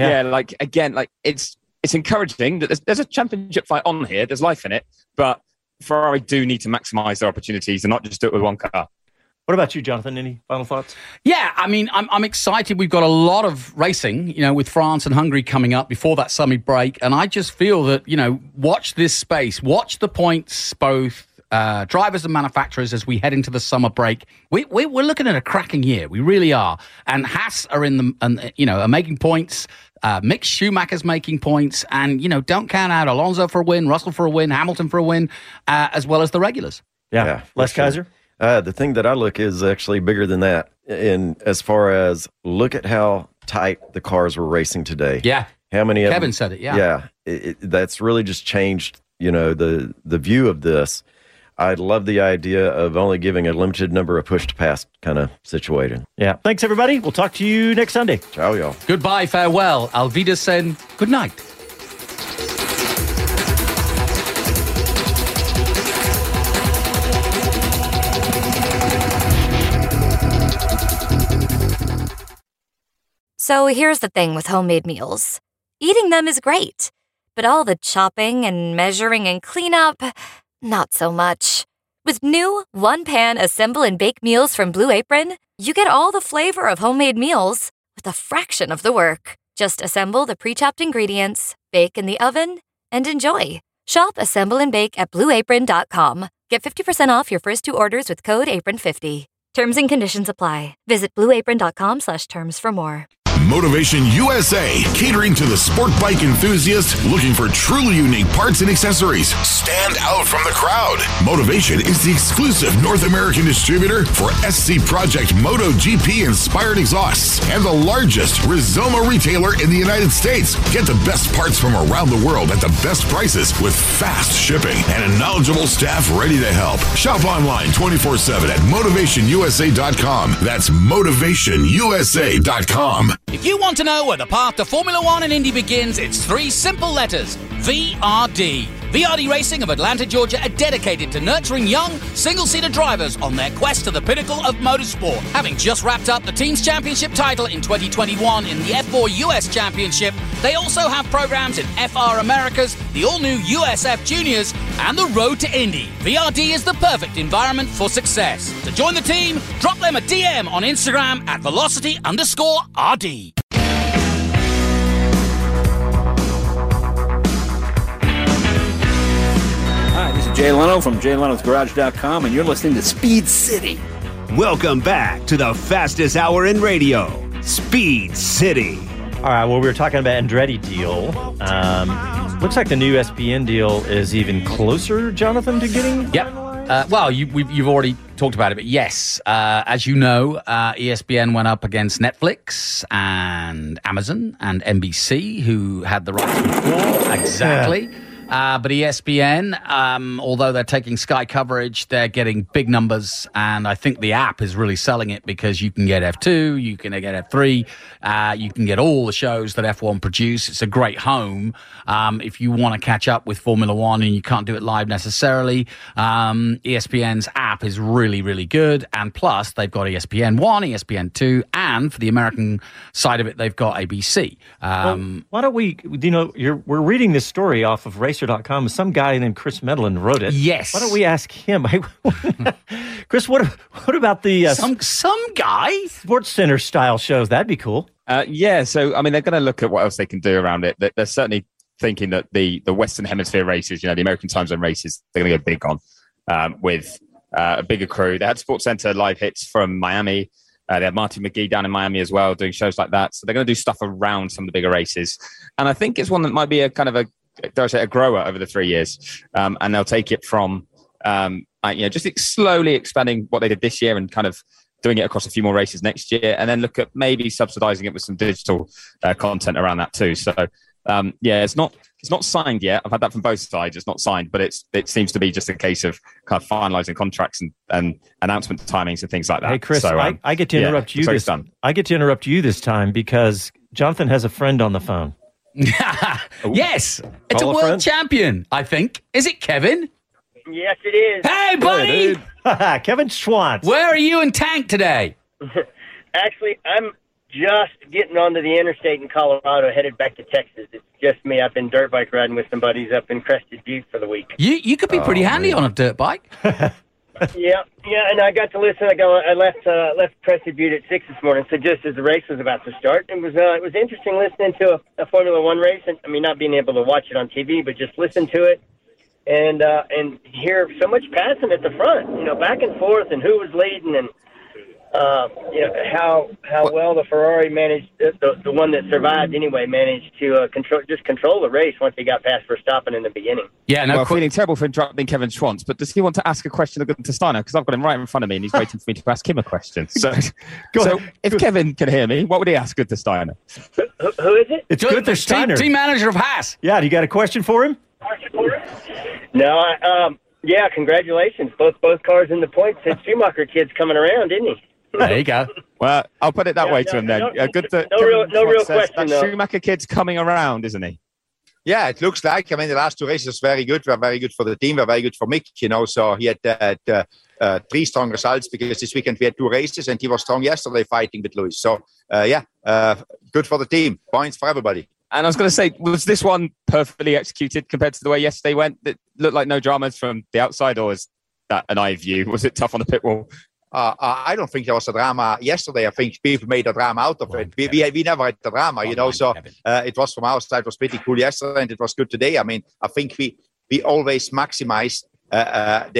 it's encouraging that there's a championship fight on here. There's life in it. But Ferrari do need to maximise their opportunities and not just do it with one car. What about you, Jonathan? Any final thoughts? Yeah, I mean, I'm excited. We've got a lot of racing, with France and Hungary coming up before that summer break. And I just feel that, watch this space, watch the points, both drivers and manufacturers as we head into the summer break. We're looking at a cracking year. We really are. And Haas are are making points. Mick Schumacher's making points. And, don't count out Alonso for a win, Russell for a win, Hamilton for a win, as well as the regulars. Yeah. Les Kaiser? The thing that I look is actually bigger than that. In as far as look at how tight the cars were racing today. Yeah. How many? Kevin said it. Yeah. Yeah. That's really just changed, the view of this. I love the idea of only giving a limited number of push to pass kind of situation. Yeah. Thanks, everybody. We'll talk to you next Sunday. Ciao, y'all. Goodbye, farewell. Auf Wiedersehen. Good night. So here's the thing with homemade meals. Eating them is great, but all the chopping and measuring and cleanup, not so much. With new one-pan assemble and bake meals from Blue Apron, you get all the flavor of homemade meals with a fraction of the work. Just assemble the pre-chopped ingredients, bake in the oven, and enjoy. Shop Assemble and Bake at BlueApron.com. Get 50% off your first 2 orders with code APRON50. Terms and conditions apply. Visit BlueApron.com/terms for more. Motivation USA, catering to the sport bike enthusiast looking for truly unique parts and accessories. Stand out from the crowd. Motivation is the exclusive North American distributor for SC Project MotoGP inspired exhausts and the largest Rizoma retailer in the United States. Get the best parts from around the world at the best prices with fast shipping and a knowledgeable staff ready to help. Shop online 24/7 at motivationusa.com. That's motivationusa.com. If you want to know where the path to Formula One and Indy begins, it's 3 simple letters: VRD. VRD Racing of Atlanta, Georgia are dedicated to nurturing young, single-seater drivers on their quest to the pinnacle of motorsport. Having just wrapped up the Teams Championship title in 2021 in the F4 US Championship, they also have programs in FR Americas, the all-new USF Juniors, and the Road to Indy. VRD is the perfect environment for success. To join the team, drop them a DM on Instagram at velocity_RD. Hi, this is Jay Leno from JayLenosGarage.com, and you're listening to Speed City. Welcome back to the fastest hour in radio, Speed City. All right, well, we were talking about Andretti deal. Looks like the new ESPN deal is even closer, Jonathan, to getting... Yep. Well, you've already talked about it, but yes, as you know, ESPN went up against Netflix and Amazon and NBC, who had the rights before. Exactly. Yeah. But ESPN, although they're taking Sky coverage, they're getting big numbers, and I think the app is really selling it because you can get F2, you can get F3, you can get all the shows that F1 produce. It's a great home if you want to catch up with Formula One and you can't do it live necessarily. ESPN's app is really, really good, and plus they've got ESPN 1, ESPN 2, and for the American side of it, they've got ABC. Well, why don't we, we're reading this story off of Racer.com. Some guy named Chris Medlin wrote it. Yes. Why don't we ask him? Chris, what about the some guy Sports Center style shows? That'd be cool. Yeah. So I mean, they're going to look at what else they can do around it. They're certainly thinking that the Western Hemisphere races, the American time zone races, they're going to go big on with a bigger crew. They had Sports Center live hits from Miami. They had Marty McGee down in Miami as well, doing shows like that. So they're going to do stuff around some of the bigger races, and I think it's one that might be a kind of a grower over the 3 years, and they'll take it from just slowly expanding what they did this year and kind of doing it across a few more races next year, and then look at maybe subsidizing it with some digital content around that too. So it's not signed yet. I've had that from both sides. It's not signed, but it seems to be just a case of kind of finalizing contracts and announcement timings and things like that. Hey Chris, so, I get to interrupt you this time. I get to interrupt you this time because Jonathan has a friend on the phone. Yes, it's a world champion, I think. Is it Kevin? Yes, it is. Hey, buddy! Kevin Schwantz. Where are you in Tank today? Actually, I'm just getting onto the interstate in Colorado, headed back to Texas. It's just me. I've been dirt bike riding with some buddies up in Crested Butte for the week. You could be pretty handy on a dirt bike. Yeah, and I got to listen. I left Crested Butte at 6 this morning, so just as the race was about to start, it was interesting listening to a Formula One race, and I mean not being able to watch it on TV, but just listen to it and hear so much passing at the front, back and forth, and who was leading, and how well the Ferrari managed, the one that survived anyway, managed to control the race once he got past Verstappen in the beginning. Yeah, feeling terrible for interrupting Kevin Schwantz, but does he want to ask a question of Gunther Steiner? Because I've got him right in front of me and he's waiting for me to ask him a question. So if Kevin can hear me, what would he ask Gunther Steiner? Who is it? It's Gunther Steiner, team manager of Haas. Yeah, do you got a question for him? No, yeah, congratulations. Both cars in the points. That Schumacher kid's coming around, isn't he? There you go. Well, I'll put it that way to him then. No real question, though. Schumacher kid's coming around, isn't he? Yeah, it looks like. I mean, the last two races were very good. Were very good for the team. Were very good for Mick, So he had 3 strong results because this weekend we had 2 races and he was strong yesterday fighting with Lewis. So, good for the team. Points for everybody. And I was going to say, was this one perfectly executed compared to the way yesterday went? It looked like no dramas from the outside, or is that an eye view? Was it tough on the pit wall? I don't think there was a drama yesterday. I think people made a drama out of it. We never had the drama, So it was from our side. It was pretty cool yesterday, and it was good today. I mean, I think we always maximize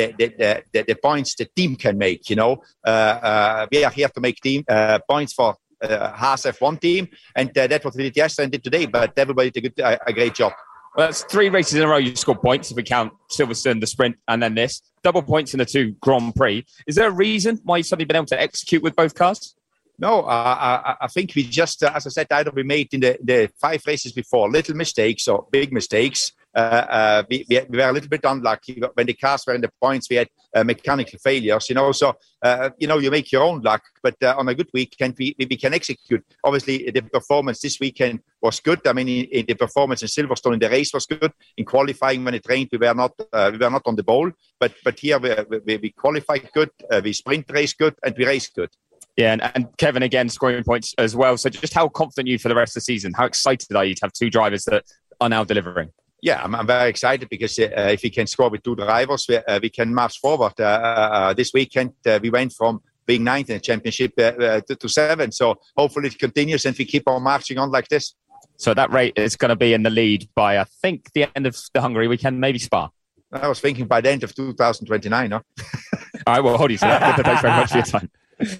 the points the team can make. We are here to make team points for Haas F1 team, and that's what we did yesterday and did today. But everybody did a great job. Well, that's 3 races in a row you scored points, if we count Silverstone, the sprint, and then this. Double points in the 2 Grand Prix. Is there a reason why you've suddenly been able to execute with both cars? No, I think we just, as I said, either we made in the 5 races before little mistakes or big mistakes. We were a little bit unlucky when the cars were in the points. We had mechanical failures, So you make your own luck. But on a good weekend, we can execute. Obviously, the performance this weekend was good. I mean, in the performance in Silverstone in the race was good. In qualifying, when it rained, we were not on the ball. But here we qualified good. We sprint race good, and we race good. Yeah, and Kevin again scoring points as well. So just how confident are you for the rest of the season? How excited are you to have 2 drivers that are now delivering? Yeah, I'm very excited because if we can score with 2 drivers, we can march forward. This weekend, we went from being 9th in the championship to 7th. So hopefully it continues and we keep on marching on like this. So that rate is going to be in the lead by, I think, the end of the Hungary weekend, maybe Spa. I was thinking by the end of 2029, no? All right, well, hold you to that. Thanks very much for your time.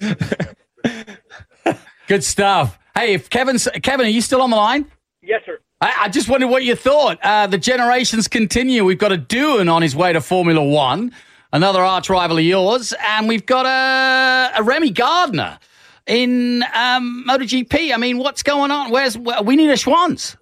Good stuff. Hey, Kevin, are you still on the line? Yes, sir. I just wondered what you thought. The generations continue. We've got a Doohan on his way to Formula One, another arch rival of yours, and we've got a Remy Gardner in MotoGP. I mean, what's going on? We need a Schwanz.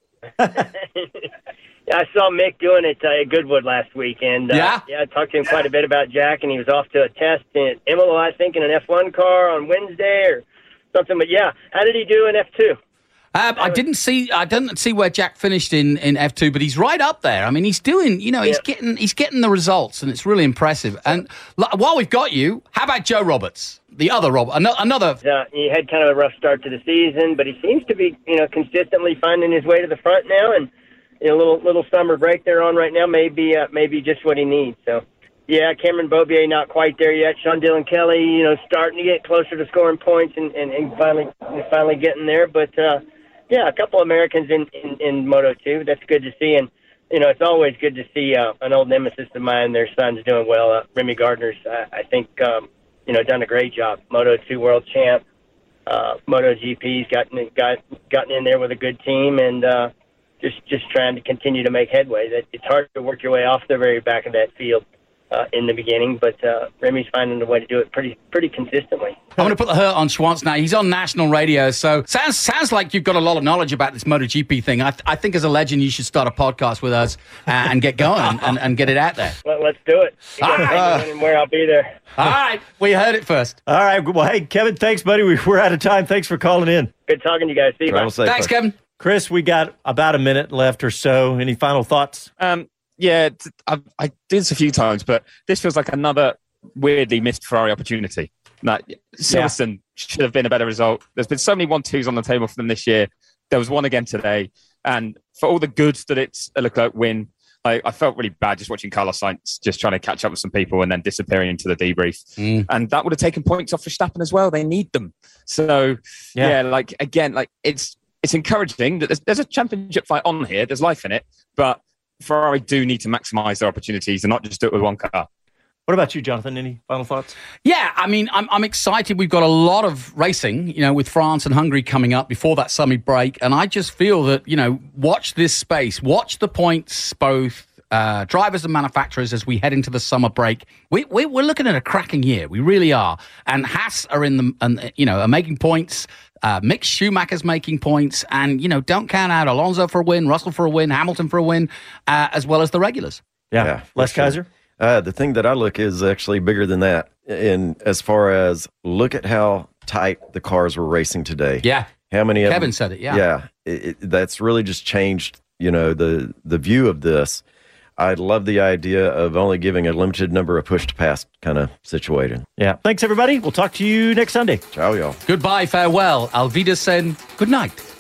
Yeah, I saw Mick doing it at Goodwood last week, and I talked to him quite a bit about Jack, and he was off to a test in Imola, I think, in an F1 car on Wednesday or something. But yeah, how did he do in F2? I didn't see where Jack finished in F2, but he's right up there. I mean, he's doing, he's getting the results, and it's really impressive. And while we've got you, how about Joe Roberts, the other Robert, another? He had kind of a rough start to the season, but he seems to be, consistently finding his way to the front now, and a little summer break they're on right now, maybe just what he needs. So, yeah, Cameron Beaubier not quite there yet. Sean Dillon Kelly, starting to get closer to scoring points and finally getting there. But yeah, a couple Americans in Moto 2. That's good to see, and it's always good to see an old nemesis of mine. Their son's doing well. Remy Gardner's, I think, done a great job. Moto 2 world champ. MotoGP's gotten in there with a good team, and just trying to continue to make headway. That it's hard to work your way off the very back of that field in the beginning, but Remy's finding a way to do it pretty consistently. I'm going to put the hurt on Schwantz now. He's on national radio, so sounds like you've got a lot of knowledge about this MotoGP thing. I think as a legend, you should start a podcast with us and get going and get it out there. Well, let's do it. Where I'll be there. All right, we heard it first. All right, well, hey, Kevin, thanks, buddy. We're out of time. Thanks for calling in. Good talking to you guys. See you, bye. Thanks, Kevin. Chris, we got about a minute left or so. Any final thoughts? Yeah, I did this a few times, but this feels like another weirdly missed Ferrari opportunity. Silverstone should have been a better result. There's been so many 1-2s on the table for them this year. There was one again today. And for all the good that it's a Leclerc win, I felt really bad just watching Carlos Sainz just trying to catch up with some people and then disappearing into the debrief. And that would have taken points off Verstappen as well. They need them. So, it's encouraging that there's a championship fight on here. There's life in it. But Ferrari do need to maximise their opportunities and not just do it with one car. What about you, Jonathan? Any final thoughts? Yeah, I mean, I'm excited. We've got a lot of racing, with France and Hungary coming up before that summer break. And I just feel that, watch this space. Watch the points, both drivers and manufacturers, as we head into the summer break. We're looking at a cracking year. We really are. And Haas are are making points. Mick Schumacher's making points, and don't count out Alonso for a win, Russell for a win, Hamilton for a win, as well as the regulars. Yeah. Les Kaiser? The thing that I look is actually bigger than that. In as far as look at how tight the cars were racing today. Yeah. How many? Kevin said it. Yeah. Yeah. That's really just changed. The view of this. I love the idea of only giving a limited number of push to pass kind of situation. Yeah. Thanks, everybody. We'll talk to you next Sunday. Ciao, y'all. Goodbye, farewell, Auf Wiedersehen, good night.